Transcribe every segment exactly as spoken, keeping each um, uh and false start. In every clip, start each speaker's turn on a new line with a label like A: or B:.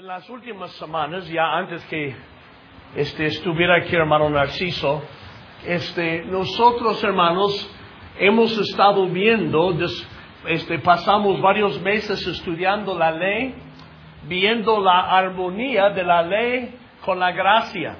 A: En las últimas semanas, ya antes que este, estuviera aquí hermano Narciso, este, nosotros hermanos hemos estado viendo, des, este, pasamos varios meses estudiando la ley, viendo la armonía de la ley con la gracia.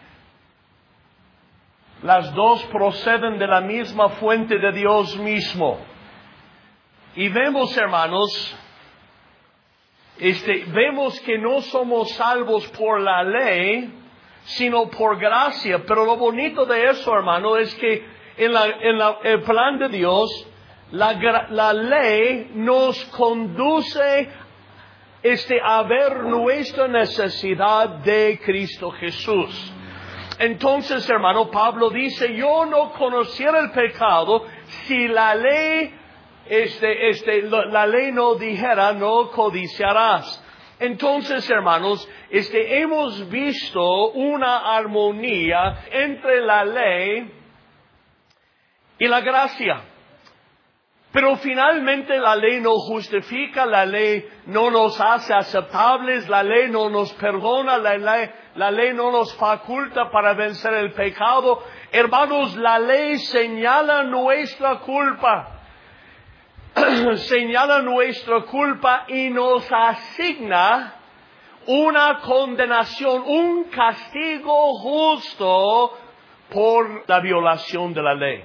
A: Las dos proceden de la misma fuente de Dios mismo. Y vemos, hermanos, Este, vemos que no somos salvos por la ley, sino por gracia. Pero lo bonito de eso, hermano, es que en, la, en la, el plan de Dios, la, la ley nos conduce este, a ver nuestra necesidad de Cristo Jesús. Entonces, hermano, Pablo dice, yo no conociera el pecado si la ley Este, este, la ley no dijera, no codiciarás. Entonces, hermanos, este, hemos visto una armonía entre la ley y la gracia. Pero finalmente la ley no justifica, la ley no nos hace aceptables, la ley no nos perdona, la ley, la ley no nos faculta para vencer el pecado. Hermanos, la ley señala nuestra culpa. Señala nuestra culpa y nos asigna una condenación, un castigo justo por la violación de la ley.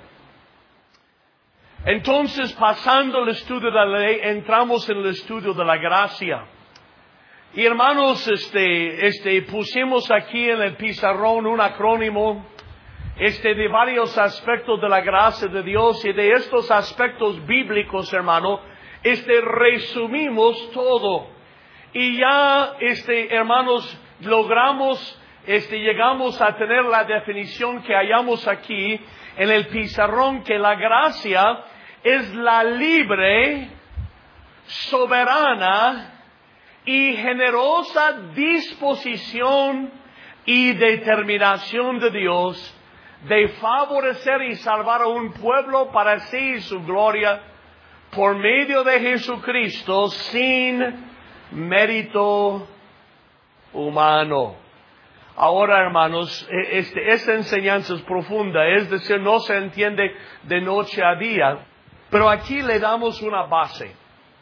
A: Entonces, pasando el estudio de la ley, entramos en el estudio de la gracia. Y hermanos, este, este, pusimos aquí en el pizarrón un acrónimo Este, de varios aspectos de la gracia de Dios y de estos aspectos bíblicos, hermano, este, resumimos todo. Y ya, este, hermanos, logramos, este, llegamos a tener la definición que hallamos aquí en el pizarrón, que la gracia es la libre, soberana y generosa disposición y determinación de Dios de favorecer y salvar a un pueblo para sí y su gloria por medio de Jesucristo sin mérito humano. Ahora, hermanos, este, esta enseñanza es profunda, es decir, no se entiende de noche a día, pero aquí le damos una base.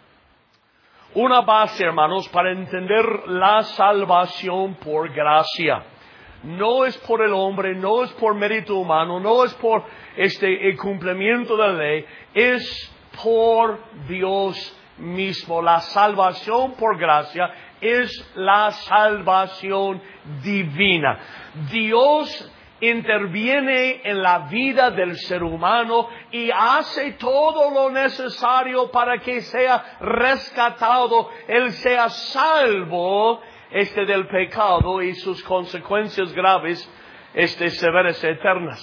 A: Una base, hermanos, para entender la salvación por gracia. No es por el hombre, no es por mérito humano, no es por este el cumplimiento de la ley, es por Dios mismo. La salvación por gracia es la salvación divina. Dios interviene en la vida del ser humano y hace todo lo necesario para que sea rescatado, él sea salvo este del pecado y sus consecuencias graves, este severas eternas.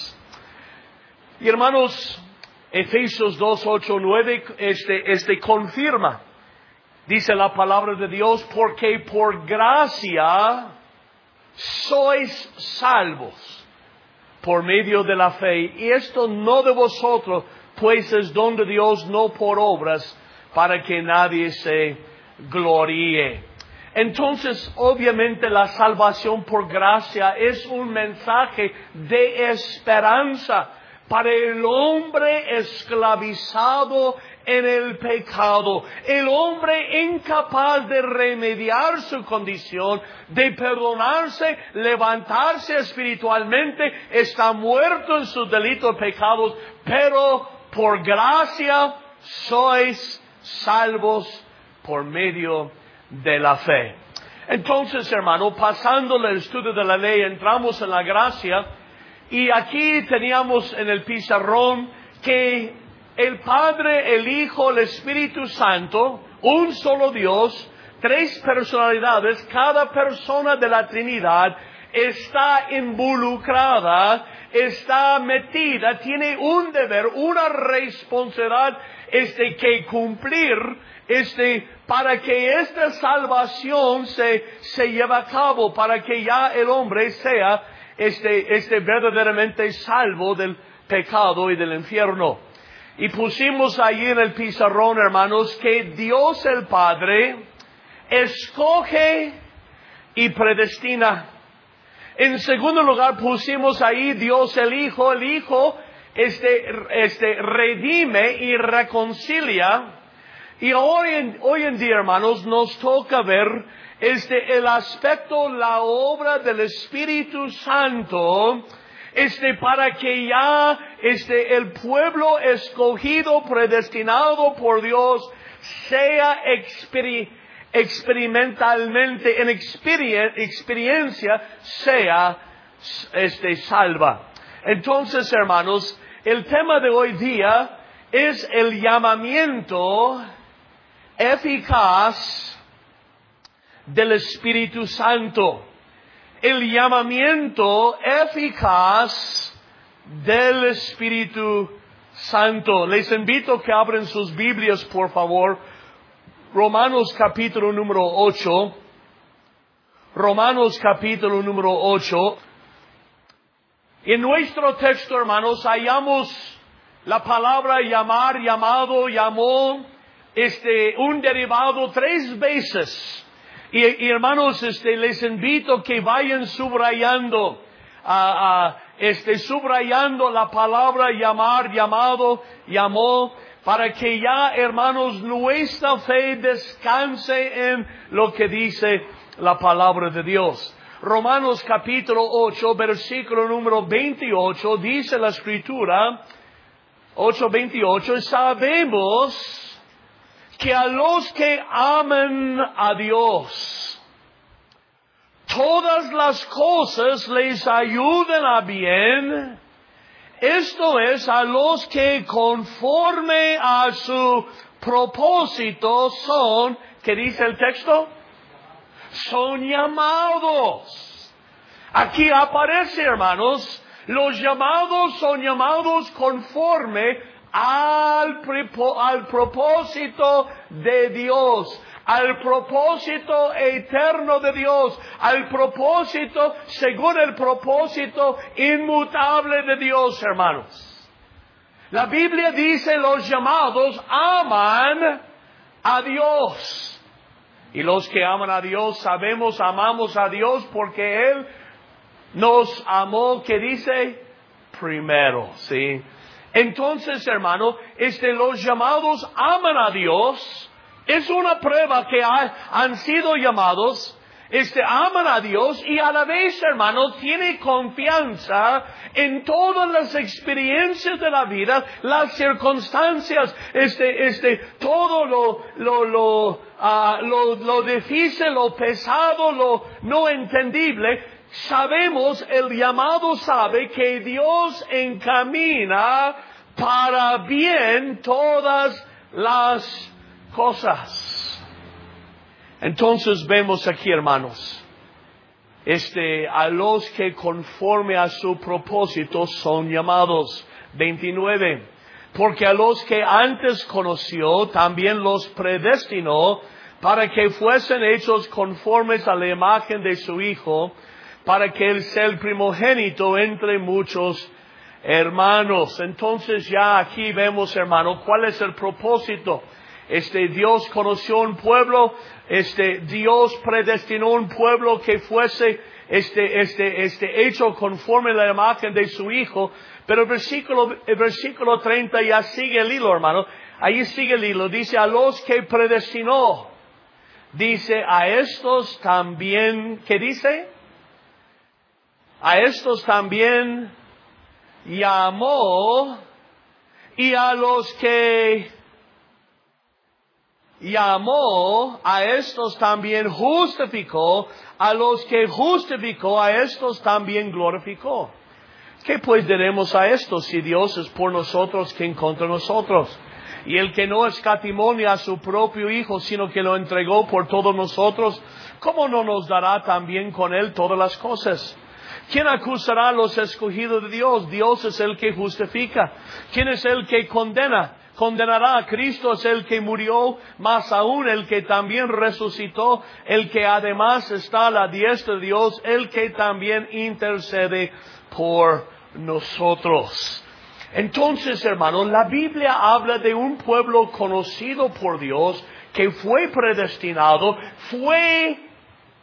A: Y hermanos, Efesios dos, ocho, nueve, este, este confirma, dice la palabra de Dios, porque por gracia sois salvos por medio de la fe, y esto no de vosotros, pues es don de Dios, no por obras, para que nadie se gloríe. Entonces, obviamente, la salvación por gracia es un mensaje de esperanza para el hombre esclavizado en el pecado, el hombre incapaz de remediar su condición, de perdonarse, levantarse espiritualmente, está muerto en sus delitos y pecados, pero por gracia sois salvos por medio de la fe. Entonces, hermano, pasando el estudio de la ley, entramos en la gracia, y aquí teníamos en el pizarrón que el Padre, el Hijo, el Espíritu Santo, un solo Dios, tres personalidades, cada persona de la Trinidad está involucrada, está metida, tiene un deber, una responsabilidad este, que cumplir, este, para que esta salvación se, se lleve a cabo, para que ya el hombre sea este, este verdaderamente salvo del pecado y del infierno. Y pusimos allí en el pizarrón, hermanos, que Dios el Padre escoge y predestina. En segundo lugar pusimos ahí Dios el Hijo. El Hijo este, este, redime y reconcilia. Y hoy en, hoy en día, hermanos, nos toca ver este, el aspecto, la obra del Espíritu Santo, este, para que ya este, el pueblo escogido, predestinado por Dios, sea experi, experimentalmente, en experien, experiencia, sea este, salva. Entonces, hermanos, el tema de hoy día es el llamamiento eficaz del Espíritu Santo. El llamamiento eficaz del Espíritu Santo. Les invito a que abren sus Biblias, por favor. Romanos capítulo número ocho. Romanos capítulo número ocho. En nuestro texto, hermanos, hallamos la palabra llamar, llamado, llamó, este, un derivado tres veces. Y, y hermanos, este, les invito que vayan subrayando, uh, uh, este, subrayando la palabra llamar, llamado, llamó, para que ya, hermanos, nuestra fe descanse en lo que dice la palabra de Dios. Romanos capítulo ocho, versículo número veintiocho, dice la Escritura, ocho veintiocho, sabemos que a los que aman a Dios, todas las cosas les ayudan a bien, esto es, a los que conforme a su propósito son, ¿qué dice el texto? Son llamados. Aquí aparece, hermanos, los llamados son llamados conforme Al, al propósito de Dios, al propósito eterno de Dios, al propósito, según el propósito inmutable de Dios, hermanos. La Biblia dice, los llamados aman a Dios. Y los que aman a Dios, sabemos, amamos a Dios porque Él nos amó, ¿qué dice? Primero, ¿sí? Entonces, hermano, este, los llamados aman a Dios. Es una prueba que ha, han sido llamados, este, aman a Dios y a la vez, hermano, tiene confianza en todas las experiencias de la vida, las circunstancias, este, este, todo lo, lo, lo, uh, lo, lo difícil, lo pesado, lo no entendible. Sabemos, el llamado sabe que Dios encamina para bien todas las cosas. Entonces vemos aquí, hermanos, este, a los que conforme a su propósito son llamados. veintinueve. Porque a los que antes conoció, también los predestinó para que fuesen hechos conformes a la imagen de su Hijo, para que Él sea el primogénito entre muchos hermanos. Entonces ya aquí vemos, hermano, cuál es el propósito. Este, Dios conoció un pueblo, este, Dios predestinó un pueblo que fuese, este, este, este, hecho conforme a la imagen de su Hijo. Pero el versículo, el versículo treinta ya sigue el hilo, hermano. Ahí sigue el hilo. Dice, a los que predestinó. Dice, a estos también, ¿qué dice? A estos también llamó, y a los que llamó, a estos también justificó, a los que justificó, a estos también glorificó. ¿Qué pues diremos a esto? Si Dios es por nosotros, ¿quién contra nosotros? Y el que no escatimó ni a su propio Hijo, sino que lo entregó por todos nosotros, ¿cómo no nos dará también con Él todas las cosas? ¿Quién acusará a los escogidos de Dios? Dios es el que justifica. ¿Quién es el que condena? Condenará. Cristo es el que murió, más aún el que también resucitó, el que además está a la diestra de Dios, el que también intercede por nosotros. Entonces, hermanos, la Biblia habla de un pueblo conocido por Dios, que fue predestinado, fue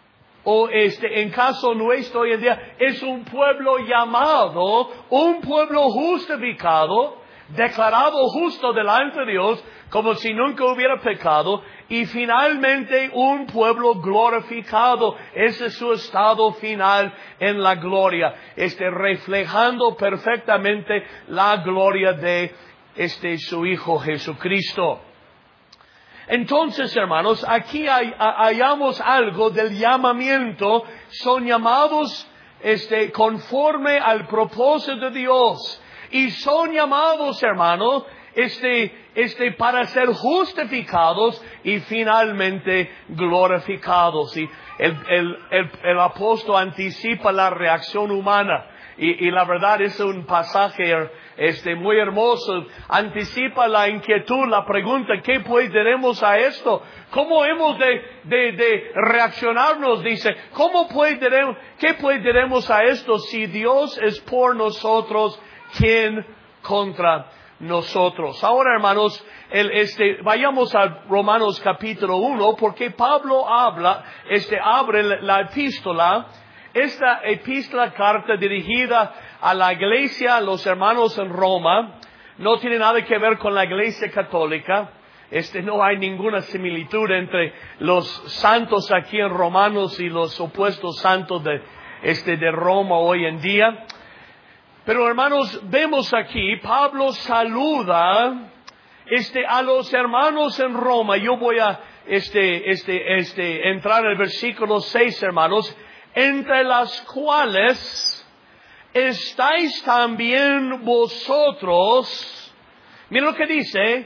A: o este, en caso nuestro hoy en día, es un pueblo llamado, un pueblo justificado, declarado justo delante de Dios, como si nunca hubiera pecado, y finalmente un pueblo glorificado. Ese es su estado final en la gloria, este, reflejando perfectamente la gloria de este, su Hijo Jesucristo. Entonces, hermanos, aquí hay, hallamos algo del llamamiento. Son llamados este, conforme al propósito de Dios. Y son llamados, hermanos, este, este, para ser justificados y finalmente glorificados. Y el, el, el, el apóstol anticipa la reacción humana. Y, y la verdad es un pasaje este, muy hermoso. Anticipa la inquietud, la pregunta, ¿qué pues diremos a esto? ¿Cómo hemos de, de, de reaccionarnos? Dice, ¿cómo pues diremos, qué pues diremos a esto? Si Dios es por nosotros, ¿quién contra nosotros? Ahora, hermanos, el, este, vayamos a Romanos capítulo uno, porque Pablo habla, este, abre la epístola. Esta epístola, carta dirigida a la iglesia, a los hermanos en Roma, no tiene nada que ver con la iglesia católica. Este, no hay ninguna similitud entre los santos aquí en Romanos y los supuestos santos de, este, de Roma hoy en día. Pero hermanos, vemos aquí, Pablo saluda, este, a los hermanos en Roma. Yo voy a, este, este, este, entrar en el versículo seis, hermanos. Entre las cuales estáis también vosotros, miren lo que dice,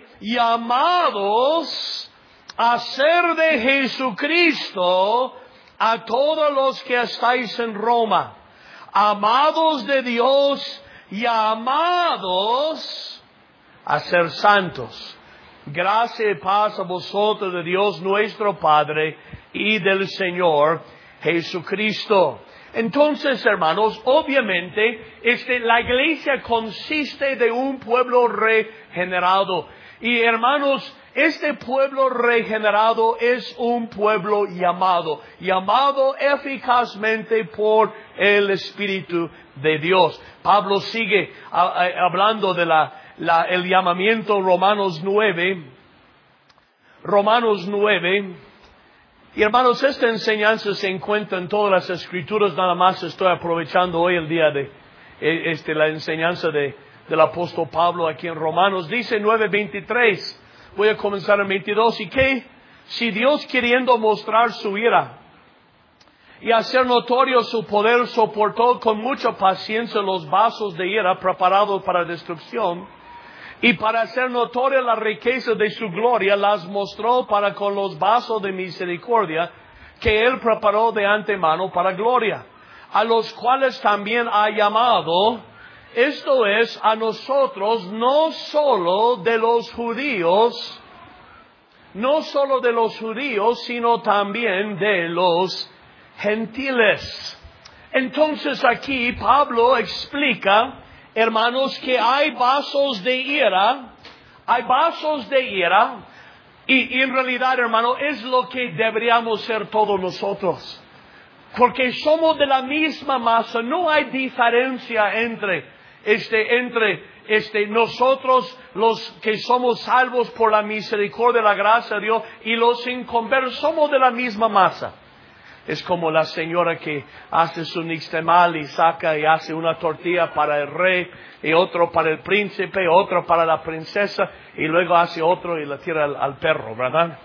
A: llamados a ser de Jesucristo a todos los que estáis en Roma, amados de Dios, llamados a ser santos. Gracia y paz a vosotros de Dios nuestro Padre y del Señor Jesucristo. Entonces, hermanos, obviamente, este, la iglesia consiste de un pueblo regenerado. Y hermanos, este pueblo regenerado es un pueblo llamado, llamado eficazmente por el Espíritu de Dios. Pablo sigue a, a, hablando de la, la, el llamamiento en Romanos nueve. Romanos nueve. Y hermanos, esta enseñanza se encuentra en todas las escrituras. Nada más estoy aprovechando hoy el día de este, la enseñanza de, del apóstol Pablo aquí en Romanos. Dice nueve veintitrés. Voy a comenzar en veintidós. ¿Y qué? Si Dios, queriendo mostrar su ira y hacer notorio su poder, soportó con mucha paciencia los vasos de ira preparados para destrucción, y para hacer notoria la riqueza de su gloria, las mostró para con los vasos de misericordia que Él preparó de antemano para gloria, a los cuales también ha llamado, esto es, a nosotros, no solo de los judíos, no solo de los judíos, sino también de los gentiles. Entonces aquí Pablo explica, hermanos, que hay vasos de ira, hay vasos de ira, y, y en realidad, hermano, es lo que deberíamos ser todos nosotros. Porque somos de la misma masa, no hay diferencia entre, este, entre, este, nosotros, los que somos salvos por la misericordia y la gracia de Dios, y los inconversos, somos de la misma masa. Es como la señora que hace su nixtamal y saca y hace una tortilla para el rey, y otro para el príncipe, otro para la princesa, y luego hace otro y la tira al, al perro, ¿verdad?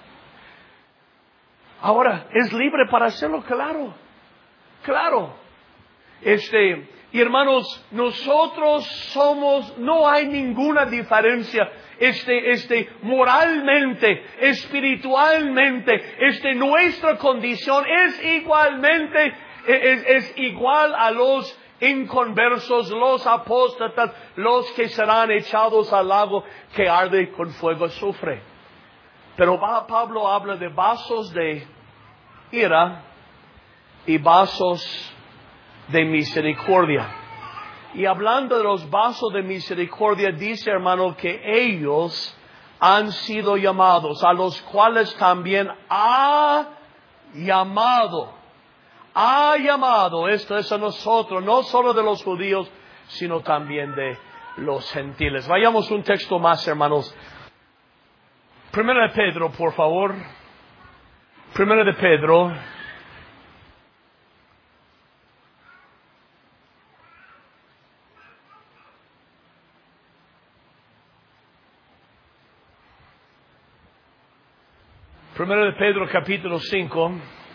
A: Ahora, ¿es libre para hacerlo? Claro, claro. Este, y hermanos, nosotros somos, no hay ninguna diferencia. Este, este, moralmente, espiritualmente, este, nuestra condición es igualmente, es, es igual a los inconversos, los apóstatas, los que serán echados al lago que arde con fuego y azufre. Pero Pablo habla de vasos de ira y vasos de misericordia. Y hablando de los vasos de misericordia, dice, hermano, que ellos han sido llamados, a los cuales también ha llamado, ha llamado, esto es a nosotros, no solo de los judíos, sino también de los gentiles. Vayamos un texto más, hermanos. Primera de Pedro, por favor. Primera de Pedro. Primera de Pedro, capítulo cinco.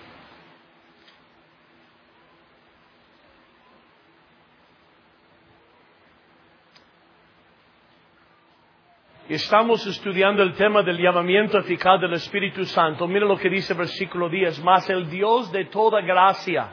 A: Estamos estudiando el tema del llamamiento eficaz del Espíritu Santo. Mira lo que dice el versículo diez. Mas el Dios de toda gracia,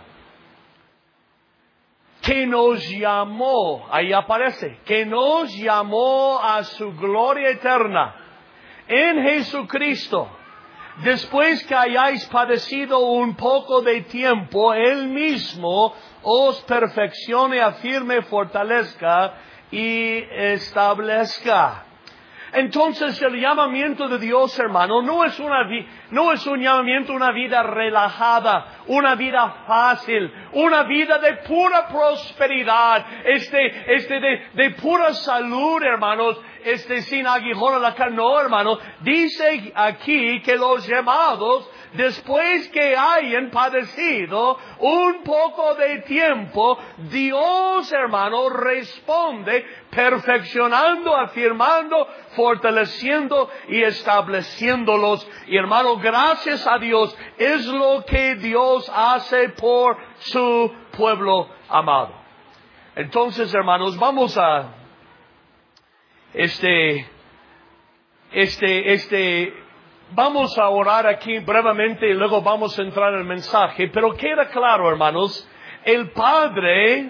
A: que nos llamó, ahí aparece, que nos llamó a su gloria eterna en Jesucristo, después que hayáis padecido un poco de tiempo, Él mismo os perfeccione, afirme, fortalezca y establezca. Entonces el llamamiento de Dios, hermano, no es una vi- no es un llamamiento, una vida relajada, una vida fácil, una vida de pura prosperidad, este, este de, de pura salud, hermanos, este sin aguijón en la carne. No, hermano, dice aquí que los llamados, después que hayan padecido un poco de tiempo, Dios, hermano, responde perfeccionando, afirmando, fortaleciendo y estableciéndolos. Y hermano, gracias a Dios, es lo que Dios hace por su pueblo amado. Entonces, hermanos, vamos a este, este, este, Vamos a orar aquí brevemente y luego vamos a entrar en el mensaje. Pero queda claro, hermanos, el Padre,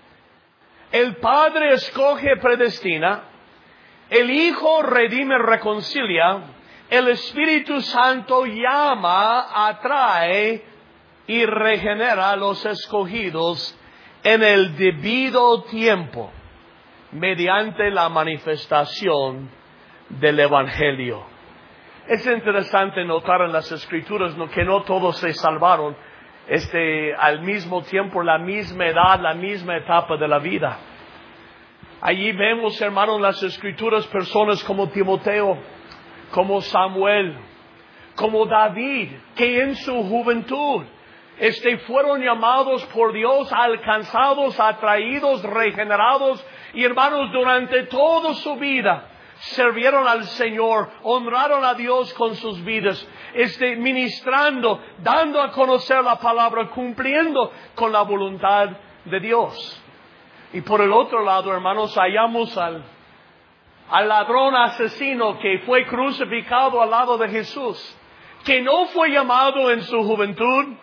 A: el Padre escoge, predestina, el Hijo redime, reconcilia, el Espíritu Santo llama, atrae y regenera a los escogidos en el debido tiempo, mediante la manifestación del Evangelio. Es interesante notar en las Escrituras que no todos se salvaron este, al mismo tiempo, la misma edad, la misma etapa de la vida. Allí vemos, hermanos, en las Escrituras personas como Timoteo, como Samuel, como David, que en su juventud este, fueron llamados por Dios, alcanzados, atraídos, regenerados, y hermanos, durante toda su vida sirvieron al Señor, honraron a Dios con sus vidas, este, ministrando, dando a conocer la palabra, cumpliendo con la voluntad de Dios. Y por el otro lado, hermanos, hallamos al, al ladrón asesino que fue crucificado al lado de Jesús, que no fue llamado en su juventud,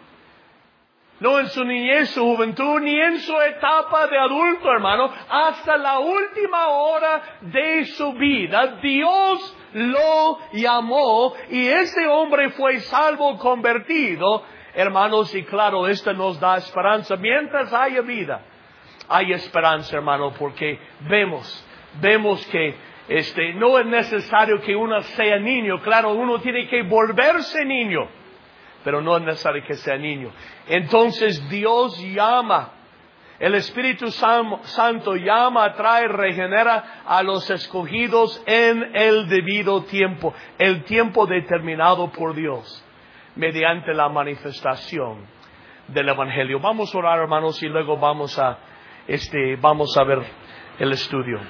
A: no en su niñez, su juventud, ni en su etapa de adulto, hermano. Hasta la última hora de su vida, Dios lo llamó y ese hombre fue salvo, convertido. Hermanos, y claro, esto nos da esperanza. Mientras haya vida, hay esperanza, hermano, porque vemos, vemos que este, no es necesario que uno sea niño. Claro, uno tiene que volverse niño, pero no es necesario que sea niño. Entonces Dios llama, el Espíritu Santo llama, atrae, regenera a los escogidos en el debido tiempo, el tiempo determinado por Dios, mediante la manifestación del Evangelio. Vamos a orar, hermanos, y luego vamos a, este, vamos a ver el estudio.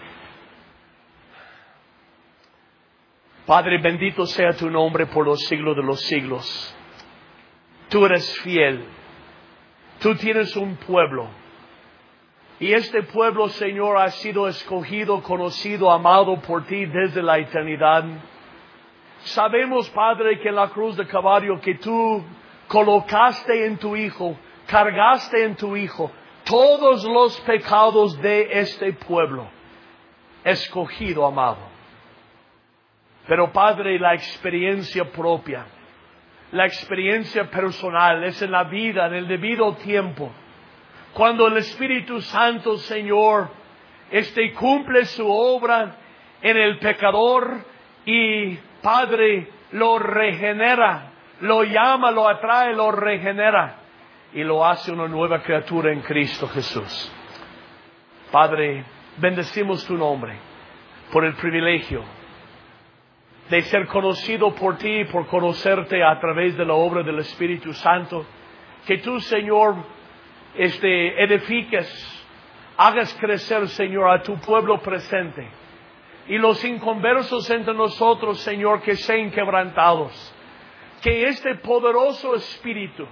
A: Padre, bendito sea tu nombre por los siglos de los siglos. Tú eres fiel. Tú tienes un pueblo. Y este pueblo, Señor, ha sido escogido, conocido, amado por ti desde la eternidad. Sabemos, Padre, que en la cruz de Calvario que tú colocaste en tu Hijo, cargaste en tu Hijo todos los pecados de este pueblo escogido, amado. Pero, Padre, la experiencia propia, la experiencia personal es en la vida, en el debido tiempo. Cuando el Espíritu Santo, Señor, este cumple su obra en el pecador y, Padre, lo regenera, lo llama, lo atrae, lo regenera. y lo hace una nueva criatura en Cristo Jesús. Padre, bendecimos tu nombre por el privilegio de ser conocido por ti y por conocerte a través de la obra del Espíritu Santo. Que tú, Señor, este, edifiques, hagas crecer, Señor, a tu pueblo presente. Y los inconversos entre nosotros, Señor, que sean quebrantados. Que este poderoso Espíritu,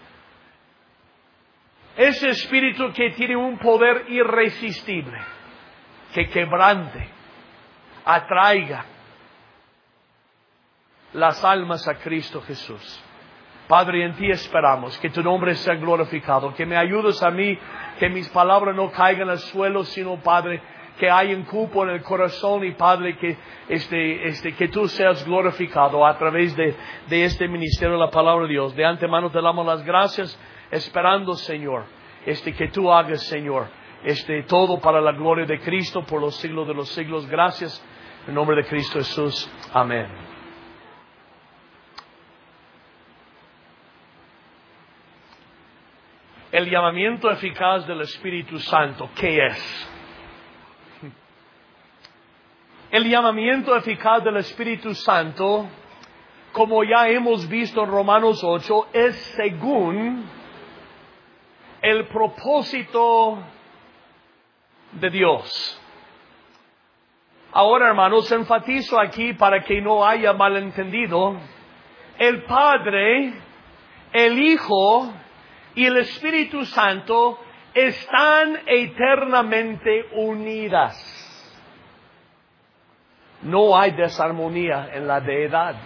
A: ese Espíritu que tiene un poder irresistible, que quebrante, atraiga las almas a Cristo Jesús. Padre, en ti esperamos, que tu nombre sea glorificado, que me ayudes a mí, que mis palabras no caigan al suelo, sino, Padre, que hay un cupo en el corazón, y Padre, que este, este, que tú seas glorificado a través de, de este ministerio de la palabra de Dios. De antemano te damos las gracias, esperando, Señor, este, que tú hagas, Señor, este, todo para la gloria de Cristo por los siglos de los siglos. Gracias, en nombre de Cristo Jesús. Amén. El llamamiento eficaz del Espíritu Santo, ¿qué es? El llamamiento eficaz del Espíritu Santo, como ya hemos visto en Romanos ocho, es según el propósito de Dios. Ahora, hermanos, enfatizo aquí para que no haya malentendido. El Padre, el Hijo y el Espíritu Santo están eternamente unidas. No hay desarmonía en la deidad.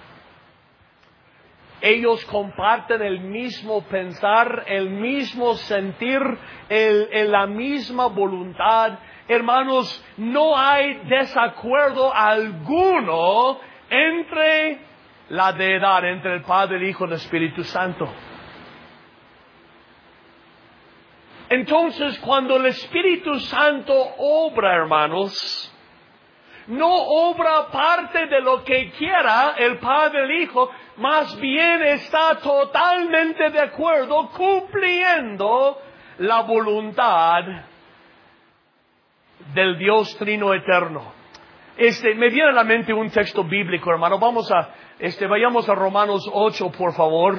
A: Ellos comparten el mismo pensar, el mismo sentir, el, el, la misma voluntad. Hermanos, no hay desacuerdo alguno entre la deidad, entre el Padre, el Hijo y el Espíritu Santo. Entonces, cuando el Espíritu Santo obra, hermanos, no obra parte de lo que quiera el Padre, el Hijo, más bien está totalmente de acuerdo, cumpliendo la voluntad del Dios Trino Eterno. Este, me viene a la mente un texto bíblico, hermano. Vamos a, este, vayamos a Romanos ocho, por favor.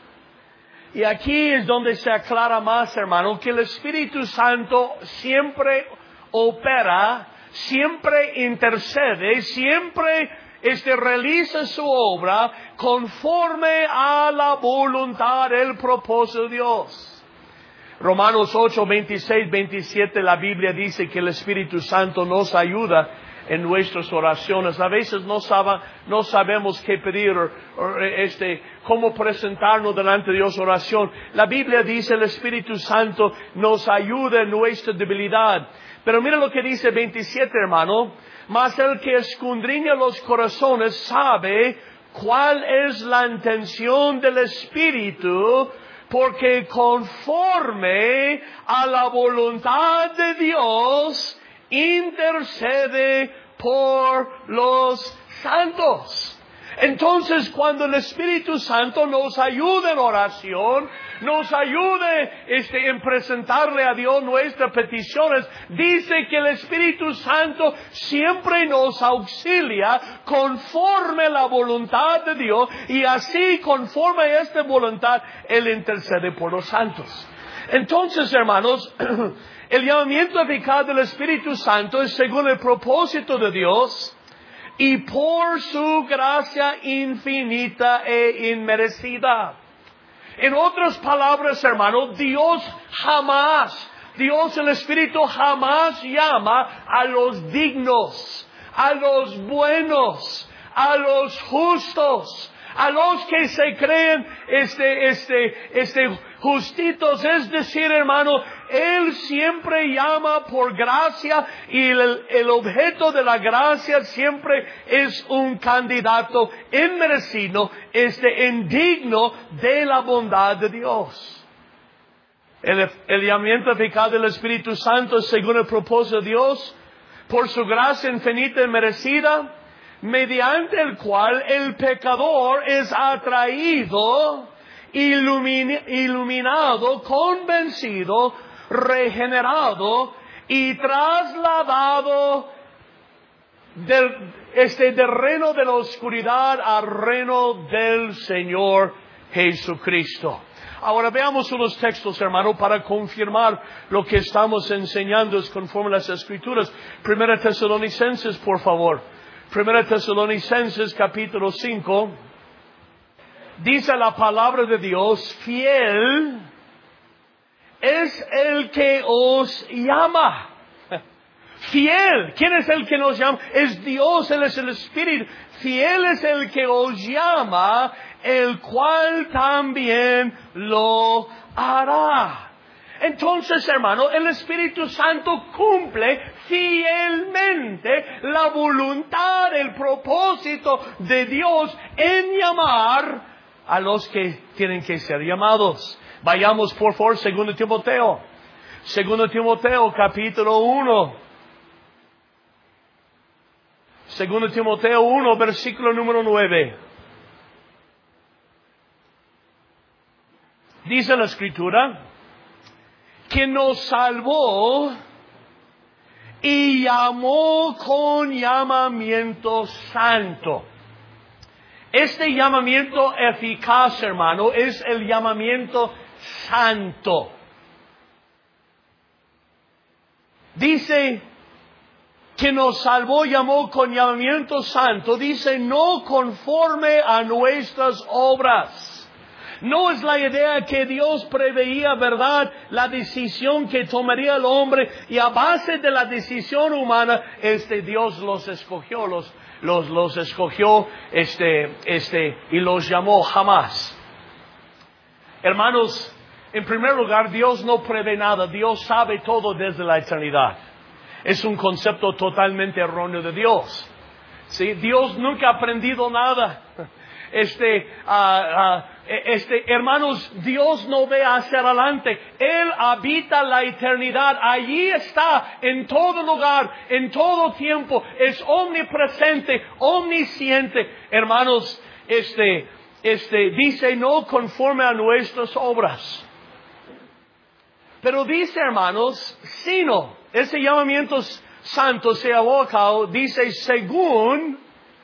A: Y aquí es donde se aclara más, hermano, que el Espíritu Santo siempre opera, siempre intercede, siempre este, realiza su obra conforme a la voluntad, el propósito de Dios. Romanos ocho, veintiséis, veintisiete, la Biblia dice que el Espíritu Santo nos ayuda en nuestras oraciones. A veces no, sabe, no sabemos qué pedir, o, o, este, cómo presentarnos delante de Dios oración. La Biblia dice el Espíritu Santo nos ayuda en nuestra debilidad. Pero mira lo que dice veintisiete, hermano. Mas el que escudriña los corazones sabe cuál es la intención del Espíritu, porque conforme a la voluntad de Dios intercede por los santos. Entonces, cuando el Espíritu Santo nos ayuda en oración, nos ayude este, en presentarle a Dios nuestras peticiones, dice que el Espíritu Santo siempre nos auxilia conforme a la voluntad de Dios, y así, conforme a esta voluntad, Él intercede por los santos. Entonces, hermanos, el llamamiento eficaz del Espíritu Santo es según el propósito de Dios y por su gracia infinita e inmerecida. En otras palabras, hermano, Dios jamás, Dios el Espíritu jamás llama a los dignos, a los buenos, a los justos, a los que se creen este, este, este justitos. Es decir, hermano, Él siempre llama por gracia, y el, el objeto de la gracia siempre es un candidato inmerecido, este, indigno de la bondad de Dios. El, el llamamiento eficaz del Espíritu Santo es según el propósito de Dios, por su gracia infinita y merecida, mediante el cual el pecador es atraído ilumine, iluminado, convencido, regenerado y trasladado del, este, del reino de la oscuridad al reino del Señor Jesucristo. Ahora veamos unos textos, hermano, para confirmar lo que estamos enseñando es conforme a las Escrituras. Primera Tesalonicenses, por favor. Primera Tesalonicenses, capítulo cinco. Dice la palabra de Dios, fiel es el que os llama. Fiel. ¿Quién es el que nos llama? Es Dios, Él es el Espíritu. Fiel es el que os llama, el cual también lo hará. Entonces, hermano, el Espíritu Santo cumple fielmente la voluntad, el propósito de Dios en llamar a los que tienen que ser llamados. Vayamos, por favor, segundo Timoteo. Segundo Timoteo, capítulo uno. Segundo Timoteo uno, versículo número nueve. Dice la Escritura que nos salvó y llamó con llamamiento santo. Este llamamiento eficaz, hermano, es el llamamiento santo. Dice que nos salvó, llamó con llamamiento santo, dice, no conforme a nuestras obras. No es la idea que Dios preveía, ¿verdad?, la decisión que tomaría el hombre, y a base de la decisión humana, este Dios los escogió, los, los, los escogió, este, este, y los llamó jamás. Hermanos, en primer lugar, Dios no prevé nada, Dios sabe todo desde la eternidad. Es un concepto totalmente erróneo de Dios. ¿Sí? Dios nunca ha aprendido nada. Este, uh, uh, este, hermanos, Dios no ve hacia adelante. Él habita la eternidad. Allí está, en todo lugar, en todo tiempo. Es omnipresente, omnisciente. Hermanos, este, este, dice no conforme a nuestras obras. Pero dice, hermanos, sino, ese llamamiento santo se llevó a cabo, dice, según,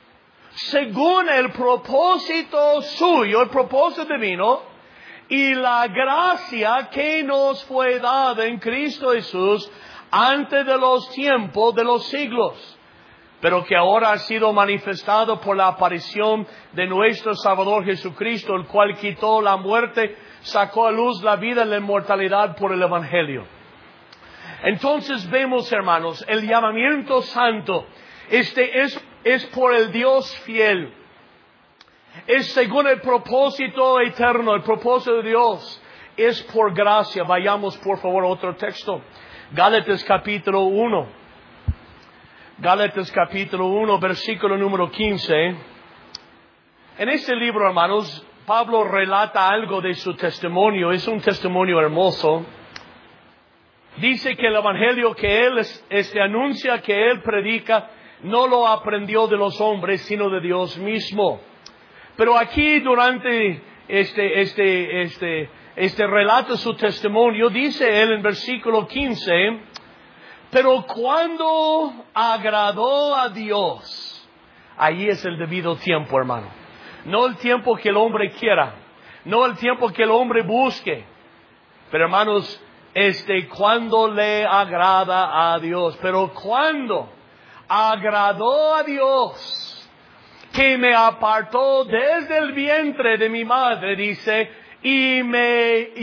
A: según el propósito suyo, el propósito divino, y la gracia que nos fue dada en Cristo Jesús antes de los tiempos de los siglos, pero que ahora ha sido manifestado por la aparición de nuestro Salvador Jesucristo, el cual quitó la muerte, sacó a luz la vida y la inmortalidad por el Evangelio. Entonces vemos, hermanos, el llamamiento santo, este es, es por el Dios fiel. Es según el propósito eterno, el propósito de Dios. Es por gracia. Vayamos, por favor, a otro texto. Gálatas capítulo uno. Gálatas capítulo uno, versículo número quince. En este libro, hermanos, Pablo relata algo de su testimonio. Es un testimonio hermoso. Dice que el evangelio que él este, anuncia, que él predica, no lo aprendió de los hombres, sino de Dios mismo. Pero aquí, durante este, este, este, este relato, su testimonio, dice él en versículo quince, pero cuando agradó a Dios, ahí es el debido tiempo, hermano. No el tiempo que el hombre quiera, no el tiempo que el hombre busque, pero hermanos, este, cuando le agrada a Dios, pero cuando agradó a Dios, que me apartó desde el vientre de mi madre, dice, y me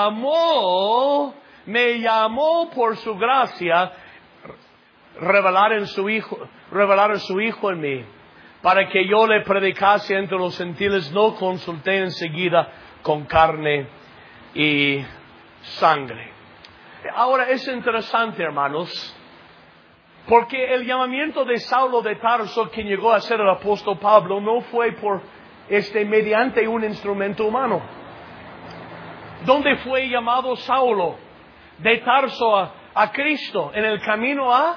A: llamó, me llamó por su gracia, revelar en su hijo, revelar en su hijo en mí, para que yo le predicase entre los gentiles. No consulté enseguida con carne y sangre. Ahora es interesante, hermanos, porque el llamamiento de Saulo de Tarso, quien llegó a ser el apóstol Pablo, no fue por este mediante un instrumento humano. ¿Dónde fue llamado Saulo de Tarso a, a Cristo? En el camino a,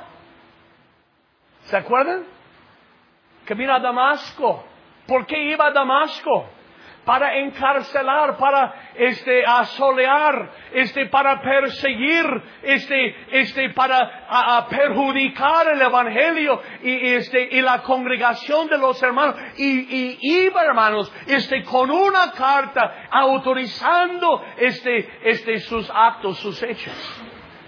A: ¿se acuerdan? Camino a Damasco. ¿Por qué iba a Damasco? para encarcelar, para este asolear, este para perseguir, este este para a, a perjudicar el evangelio y, y este y la congregación de los hermanos y, y iba, hermanos, este con una carta autorizando este este sus actos, sus hechos.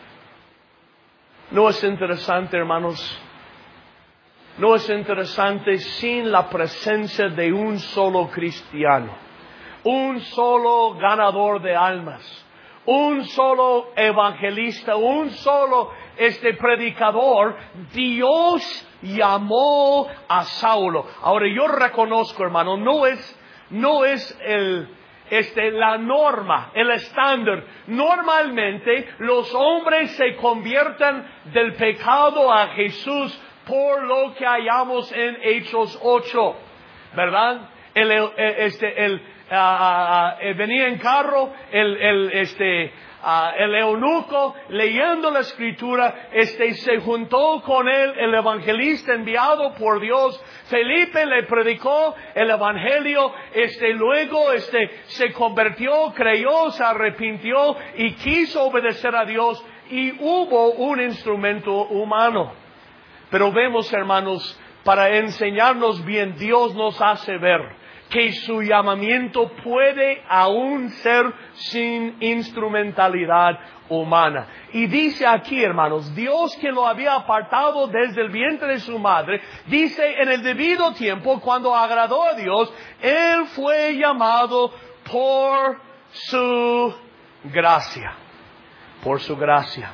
A: ¿No es interesante, hermanos? ¿No es interesante sin la presencia de un solo cristiano, un solo ganador de almas, un solo evangelista, un solo este predicador? Dios llamó a Saulo. Ahora yo reconozco, hermano, no es no es el Este, la norma, el estándar. Normalmente los hombres se convierten del pecado a Jesús por lo que hallamos en Hechos ocho, ¿verdad? El, el este, el, uh, uh, uh, venía en carro, el, el, este, uh, el eunuco leyendo la escritura, este, se juntó con él el evangelista enviado por Dios. Felipe le predicó el evangelio, este, luego, este, se convirtió, creyó, se arrepintió y quiso obedecer a Dios y hubo un instrumento humano. Pero vemos, hermanos, para enseñarnos bien, Dios nos hace ver que su llamamiento puede aún ser sin instrumentalidad humana. Y dice aquí, hermanos, Dios que lo había apartado desde el vientre de su madre, dice en el debido tiempo, cuando agradó a Dios, Él fue llamado por su gracia. Por su gracia.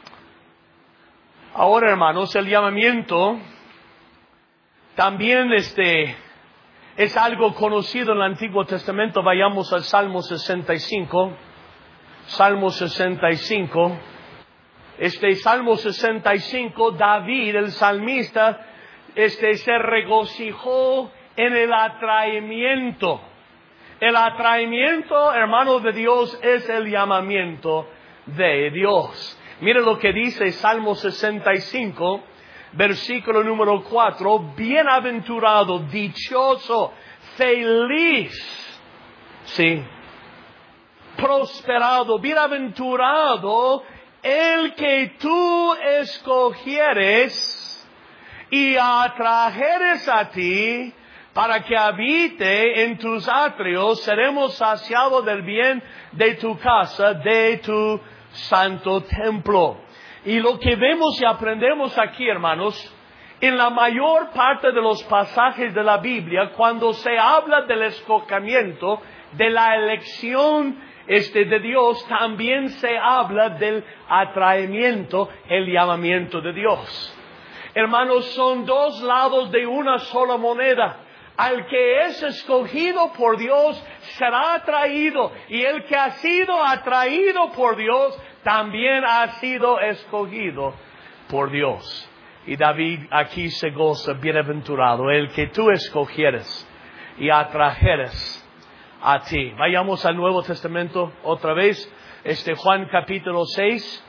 A: Ahora, hermanos, el llamamiento también este, es algo conocido en el Antiguo Testamento. Vayamos al Salmo sesenta y cinco. Salmo sesenta y cinco. Este Salmo sesenta y cinco, David, el salmista, este se regocijó en el atraimiento. El atraimiento, hermanos de Dios, es el llamamiento de Dios. Mire lo que dice Salmo sesenta y cinco, versículo número cuatro. Bienaventurado, dichoso, feliz, sí, prosperado, bienaventurado el que tú escogieres y atrajeres a ti para que habite en tus atrios. Seremos saciados del bien de tu casa, de tu santo templo. Y lo que vemos y aprendemos aquí, hermanos, en la mayor parte de los pasajes de la Biblia, cuando se habla del escogimiento, de la elección este de Dios, también se habla del atraimiento, el llamamiento de Dios. Hermanos, son dos lados de una sola moneda. Al que es escogido por Dios será atraído, y el que ha sido atraído por Dios también ha sido escogido por Dios. Y David aquí se goza, bienaventurado el que tú escogieres y atrajeres a ti. Vayamos al Nuevo Testamento otra vez, este Juan capítulo seis.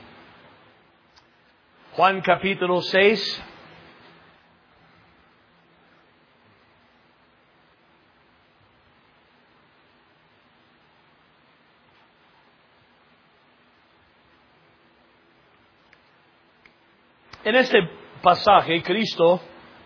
A: Juan capítulo seis. En este pasaje, Cristo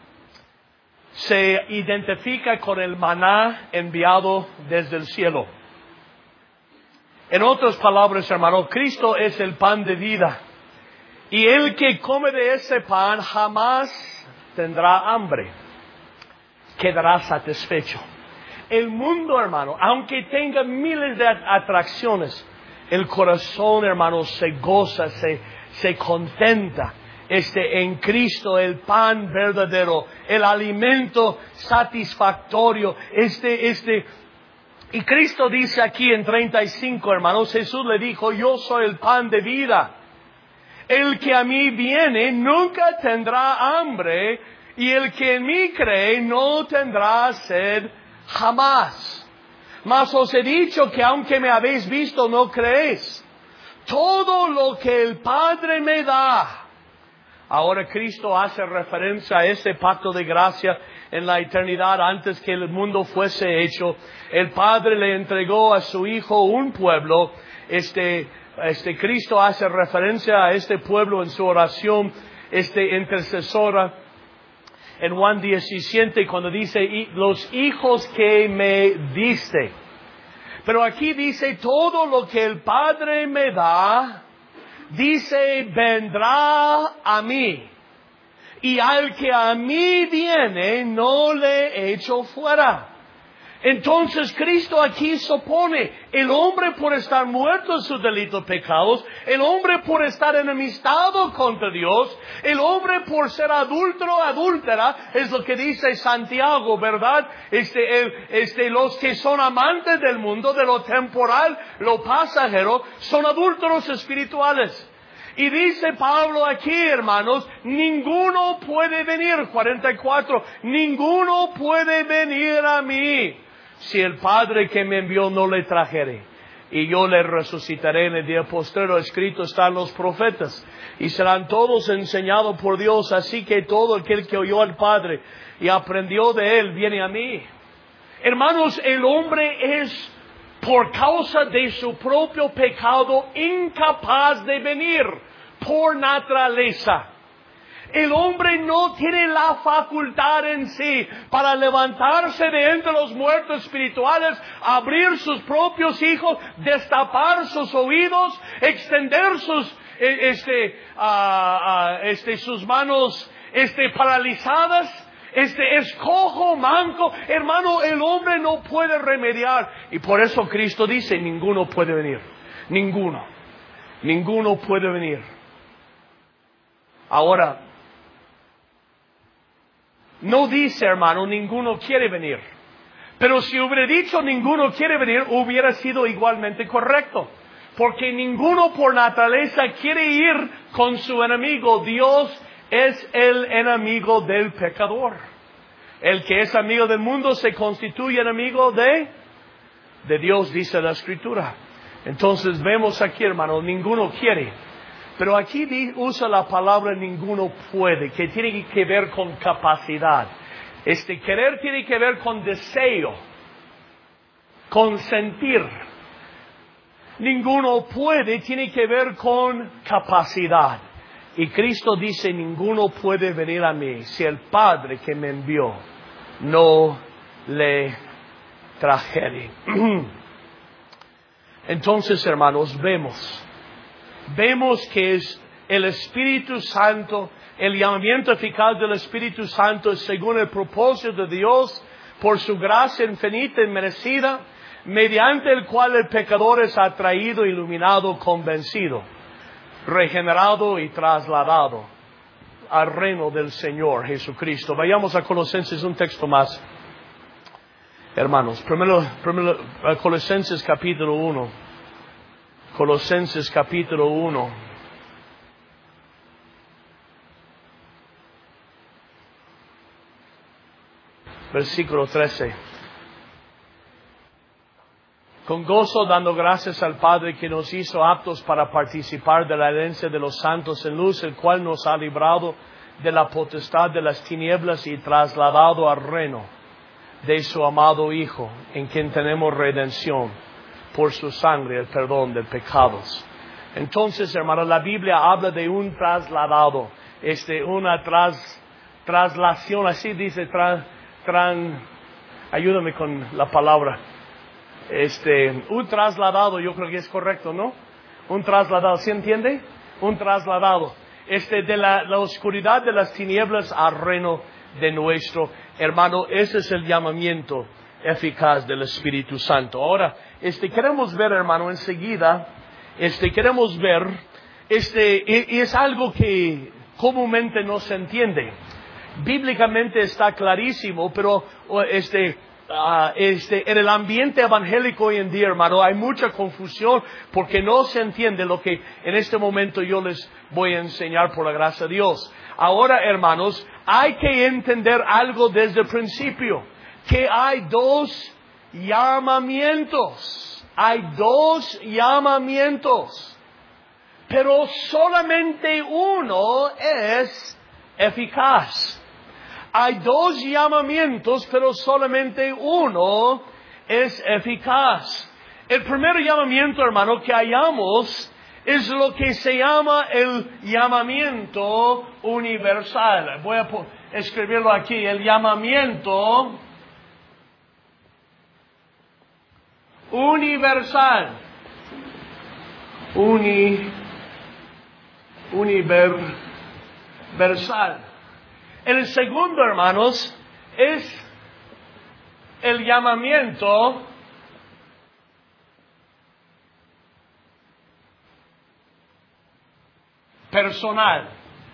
A: se identifica con el maná enviado desde el cielo. En otras palabras, hermano, Cristo es el pan de vida. Y el que come de ese pan jamás tendrá hambre. Quedará satisfecho. El mundo, hermano, aunque tenga miles de atracciones, el corazón, hermano, se goza, se, se contenta. Este, en Cristo, el pan verdadero, el alimento satisfactorio, este, este, y Cristo dice aquí en treinta y cinco, hermanos, Jesús le dijo, yo soy el pan de vida. El que a mí viene nunca tendrá hambre, y el que en mí cree no tendrá sed jamás. Mas os he dicho que aunque me habéis visto, no creéis. Todo lo que el Padre me da, Ahora Cristo hace referencia a ese pacto de gracia en la eternidad antes que el mundo fuese hecho. El Padre le entregó a su Hijo un pueblo. Este, este Cristo hace referencia a este pueblo en su oración, este intercesora. En Juan diecisiete, cuando dice, los hijos que me diste. Pero aquí dice, todo lo que el Padre me da, dice, vendrá a mí. Y al que a mí viene, no le echo fuera. Entonces Cristo aquí supone, el hombre por estar muerto en sus delitos pecados, el hombre por estar enemistado contra Dios, el hombre por ser adúltero, adúltera, es lo que dice Santiago, ¿verdad? Este, el, este, los que son amantes del mundo, de lo temporal, lo pasajero, son adúlteros espirituales. Y dice Pablo aquí, hermanos, ninguno puede venir, cuarenta y cuatro, ninguno puede venir a mí si el Padre que me envió no le trajere. Y yo le resucitaré en el día postrero. Escrito están los profetas. Y serán todos enseñados por Dios. Así que todo aquel que oyó al Padre y aprendió de él, viene a mí. Hermanos, el hombre es, por causa de su propio pecado, incapaz de venir por naturaleza. El hombre no tiene la facultad en sí para levantarse de entre los muertos espirituales, abrir sus propios hijos, destapar sus oídos, extender sus, este, uh, uh, este, sus manos, este, paralizadas. Este es cojo, manco. Hermano, el hombre no puede remediar. Y por eso Cristo dice, ninguno puede venir. Ninguno. Ninguno puede venir. Ahora, no dice, hermano, ninguno quiere venir. Pero si hubiera dicho ninguno quiere venir, hubiera sido igualmente correcto. Porque ninguno por naturaleza quiere ir con su enemigo. Dios es el enemigo del pecador. El que es amigo del mundo se constituye enemigo de, de Dios, dice la Escritura. Entonces vemos aquí, hermano, ninguno quiere. Pero aquí usa la palabra ninguno puede, que tiene que ver con capacidad. Este querer tiene que ver con deseo, con sentir. Ninguno puede tiene que ver con capacidad. Y Cristo dice, ninguno puede venir a mí si el Padre que me envió no le trajere. Entonces, hermanos, vemos, vemos que es el Espíritu Santo, el llamamiento eficaz del Espíritu Santo es según el propósito de Dios, por su gracia infinita y merecida, mediante el cual el pecador es atraído, iluminado, convencido, regenerado y trasladado al reino del Señor Jesucristo. Vayamos a Colosenses, un texto más. Hermanos, primero, primero Colosenses capítulo uno. Colosenses capítulo uno. Versículo trece. Con gozo dando gracias al Padre que nos hizo aptos para participar de la herencia de los santos en luz, el cual nos ha librado de la potestad de las tinieblas y trasladado al reino de su amado Hijo, en quien tenemos redención por su sangre, el perdón de pecados. Entonces, hermano, la Biblia habla de un trasladado, este, una tras, traslación, así dice, tran, tran, ayúdame con la palabra. Este, un trasladado, yo creo que es correcto, ¿no? Un trasladado, ¿sí entiende? Un trasladado, este, de la, la oscuridad de las tinieblas al reino de nuestro hermano. Ese es el llamamiento eficaz del Espíritu Santo. Ahora, este, queremos ver, hermano, enseguida, este, queremos ver, este, y, y es algo que comúnmente no se entiende. Bíblicamente está clarísimo, pero, este, Uh, este, en el ambiente evangélico hoy en día, hermano, hay mucha confusión porque no se entiende lo que en este momento yo les voy a enseñar por la gracia de Dios. Ahora, hermanos, hay que entender algo desde el principio, que hay dos llamamientos. Hay dos llamamientos. pero solamente uno es eficaz. Hay dos llamamientos, pero solamente uno es eficaz. El primer llamamiento, hermano, que hallamos es lo que se llama el llamamiento universal. Voy a escribirlo aquí. El llamamiento universal. Uni, universal. El segundo, hermanos, es el llamamiento personal.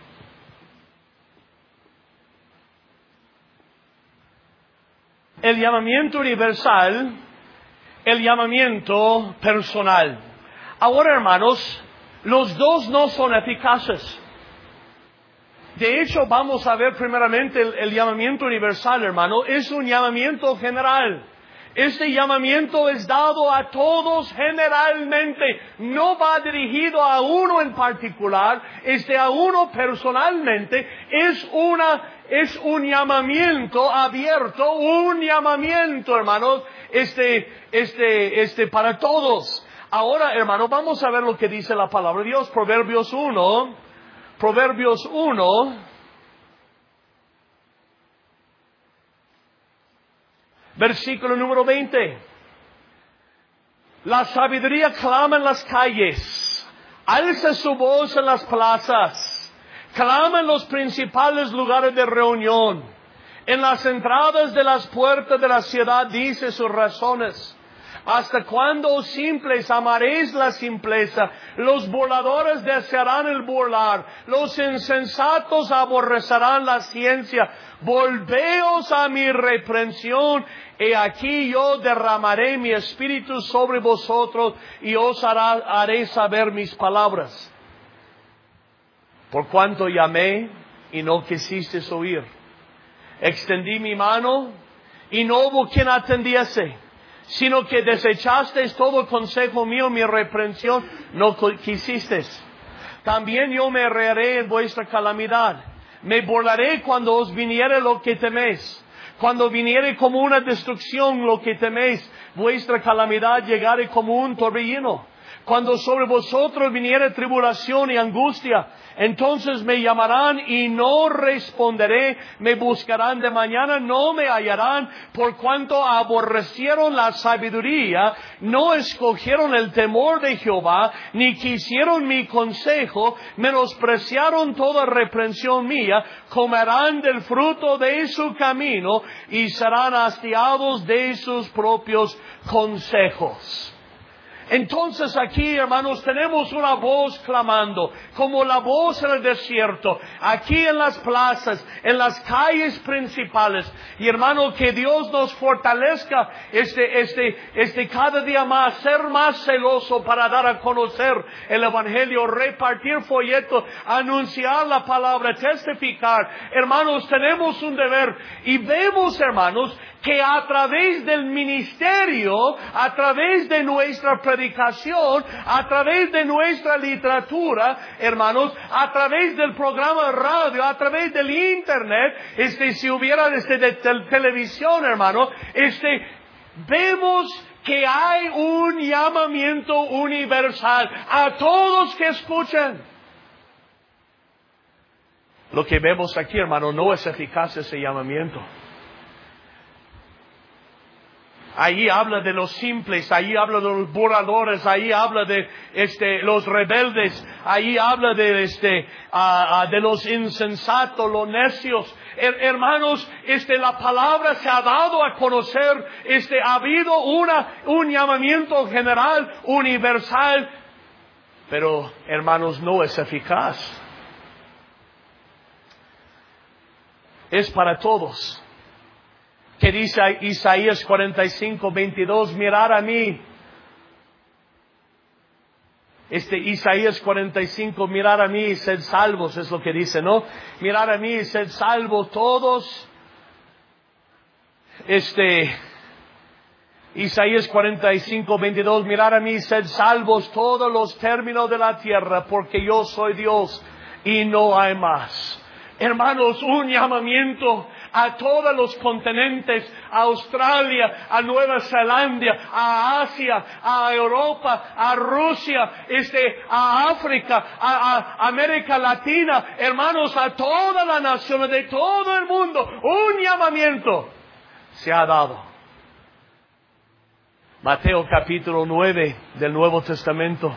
A: El llamamiento universal, el llamamiento personal. Ahora, hermanos, los dos no son eficaces. De hecho, vamos a ver primeramente el, el llamamiento universal, hermano. Es un llamamiento general. Este llamamiento es dado a todos generalmente. No va dirigido a uno en particular. Este a uno personalmente. Es una, es un llamamiento abierto. Un llamamiento, hermanos. Este, este, este para todos. Ahora, hermano, vamos a ver lo que dice la palabra de Dios. Proverbios uno. Proverbios uno, versículo número veinte. La sabiduría clama en las calles, alza su voz en las plazas, clama en los principales lugares de reunión, en las entradas de las puertas de la ciudad dice sus razones. ¿Hasta cuándo, oh simples, amaréis la simpleza? Los burladores desearán el burlar. Los insensatos aborrecerán la ciencia. Volveos a mi reprensión. He aquí yo derramaré mi espíritu sobre vosotros y os hará, haré saber mis palabras. Por cuanto llamé y no quisisteis oír. Extendí mi mano y no hubo quien atendiese. Sino que desechasteis todo consejo mío, mi reprensión, no quisisteis. También yo me reiré en vuestra calamidad. Me burlaré cuando os viniere lo que teméis. Cuando viniere como una destrucción lo que teméis, vuestra calamidad llegare como un torbellino. Cuando sobre vosotros viniere tribulación y angustia, entonces me llamarán y no responderé, me buscarán de mañana, no me hallarán, por cuanto aborrecieron la sabiduría, no escogieron el temor de Jehová, ni quisieron mi consejo, menospreciaron toda reprensión mía, comerán del fruto de su camino y serán hastiados de sus propios consejos. Entonces aquí, hermanos, tenemos una voz clamando, como la voz en el desierto, aquí en las plazas, en las calles principales. Y hermano, que Dios nos fortalezca este, este, este cada día más, ser más celoso para dar a conocer el Evangelio, repartir folletos, anunciar la palabra, testificar. Hermanos, tenemos un deber y vemos, hermanos, que a través del ministerio, a través de nuestra predicación, a través de nuestra literatura, hermanos, a través del programa de radio, a través del internet, este, si hubiera este de tel- televisión, hermano, este, vemos que hay un llamamiento universal a todos que escuchan. Lo que vemos aquí, hermano, no es eficaz ese llamamiento. Ahí habla de los simples, ahí habla de los burladores, ahí habla de este los rebeldes, ahí habla de este uh, uh, de los insensatos, los necios. Her- hermanos, este la palabra se ha dado a conocer, este ha habido una un llamamiento general, universal, pero hermanos no es eficaz. Es para todos. Que dice Isaías cuarenta y cinco, veintidós, mirad a mí. Este Isaías cuarenta y cinco, mirad a mí y sed salvos, es lo que dice, ¿no? Mirad a mí y sed salvos todos, este, Isaías cuarenta y cinco, veintidós, mirad a mí, sed salvos todos los términos de la tierra, porque yo soy Dios y no hay más. Hermanos, un llamamiento a todos los continentes, a Australia, a Nueva Zelanda, a Asia, a Europa, a Rusia, este, a África, a, a América Latina, hermanos, a todas las naciones de todo el mundo, un llamamiento se ha dado. Mateo capítulo nueve del Nuevo Testamento.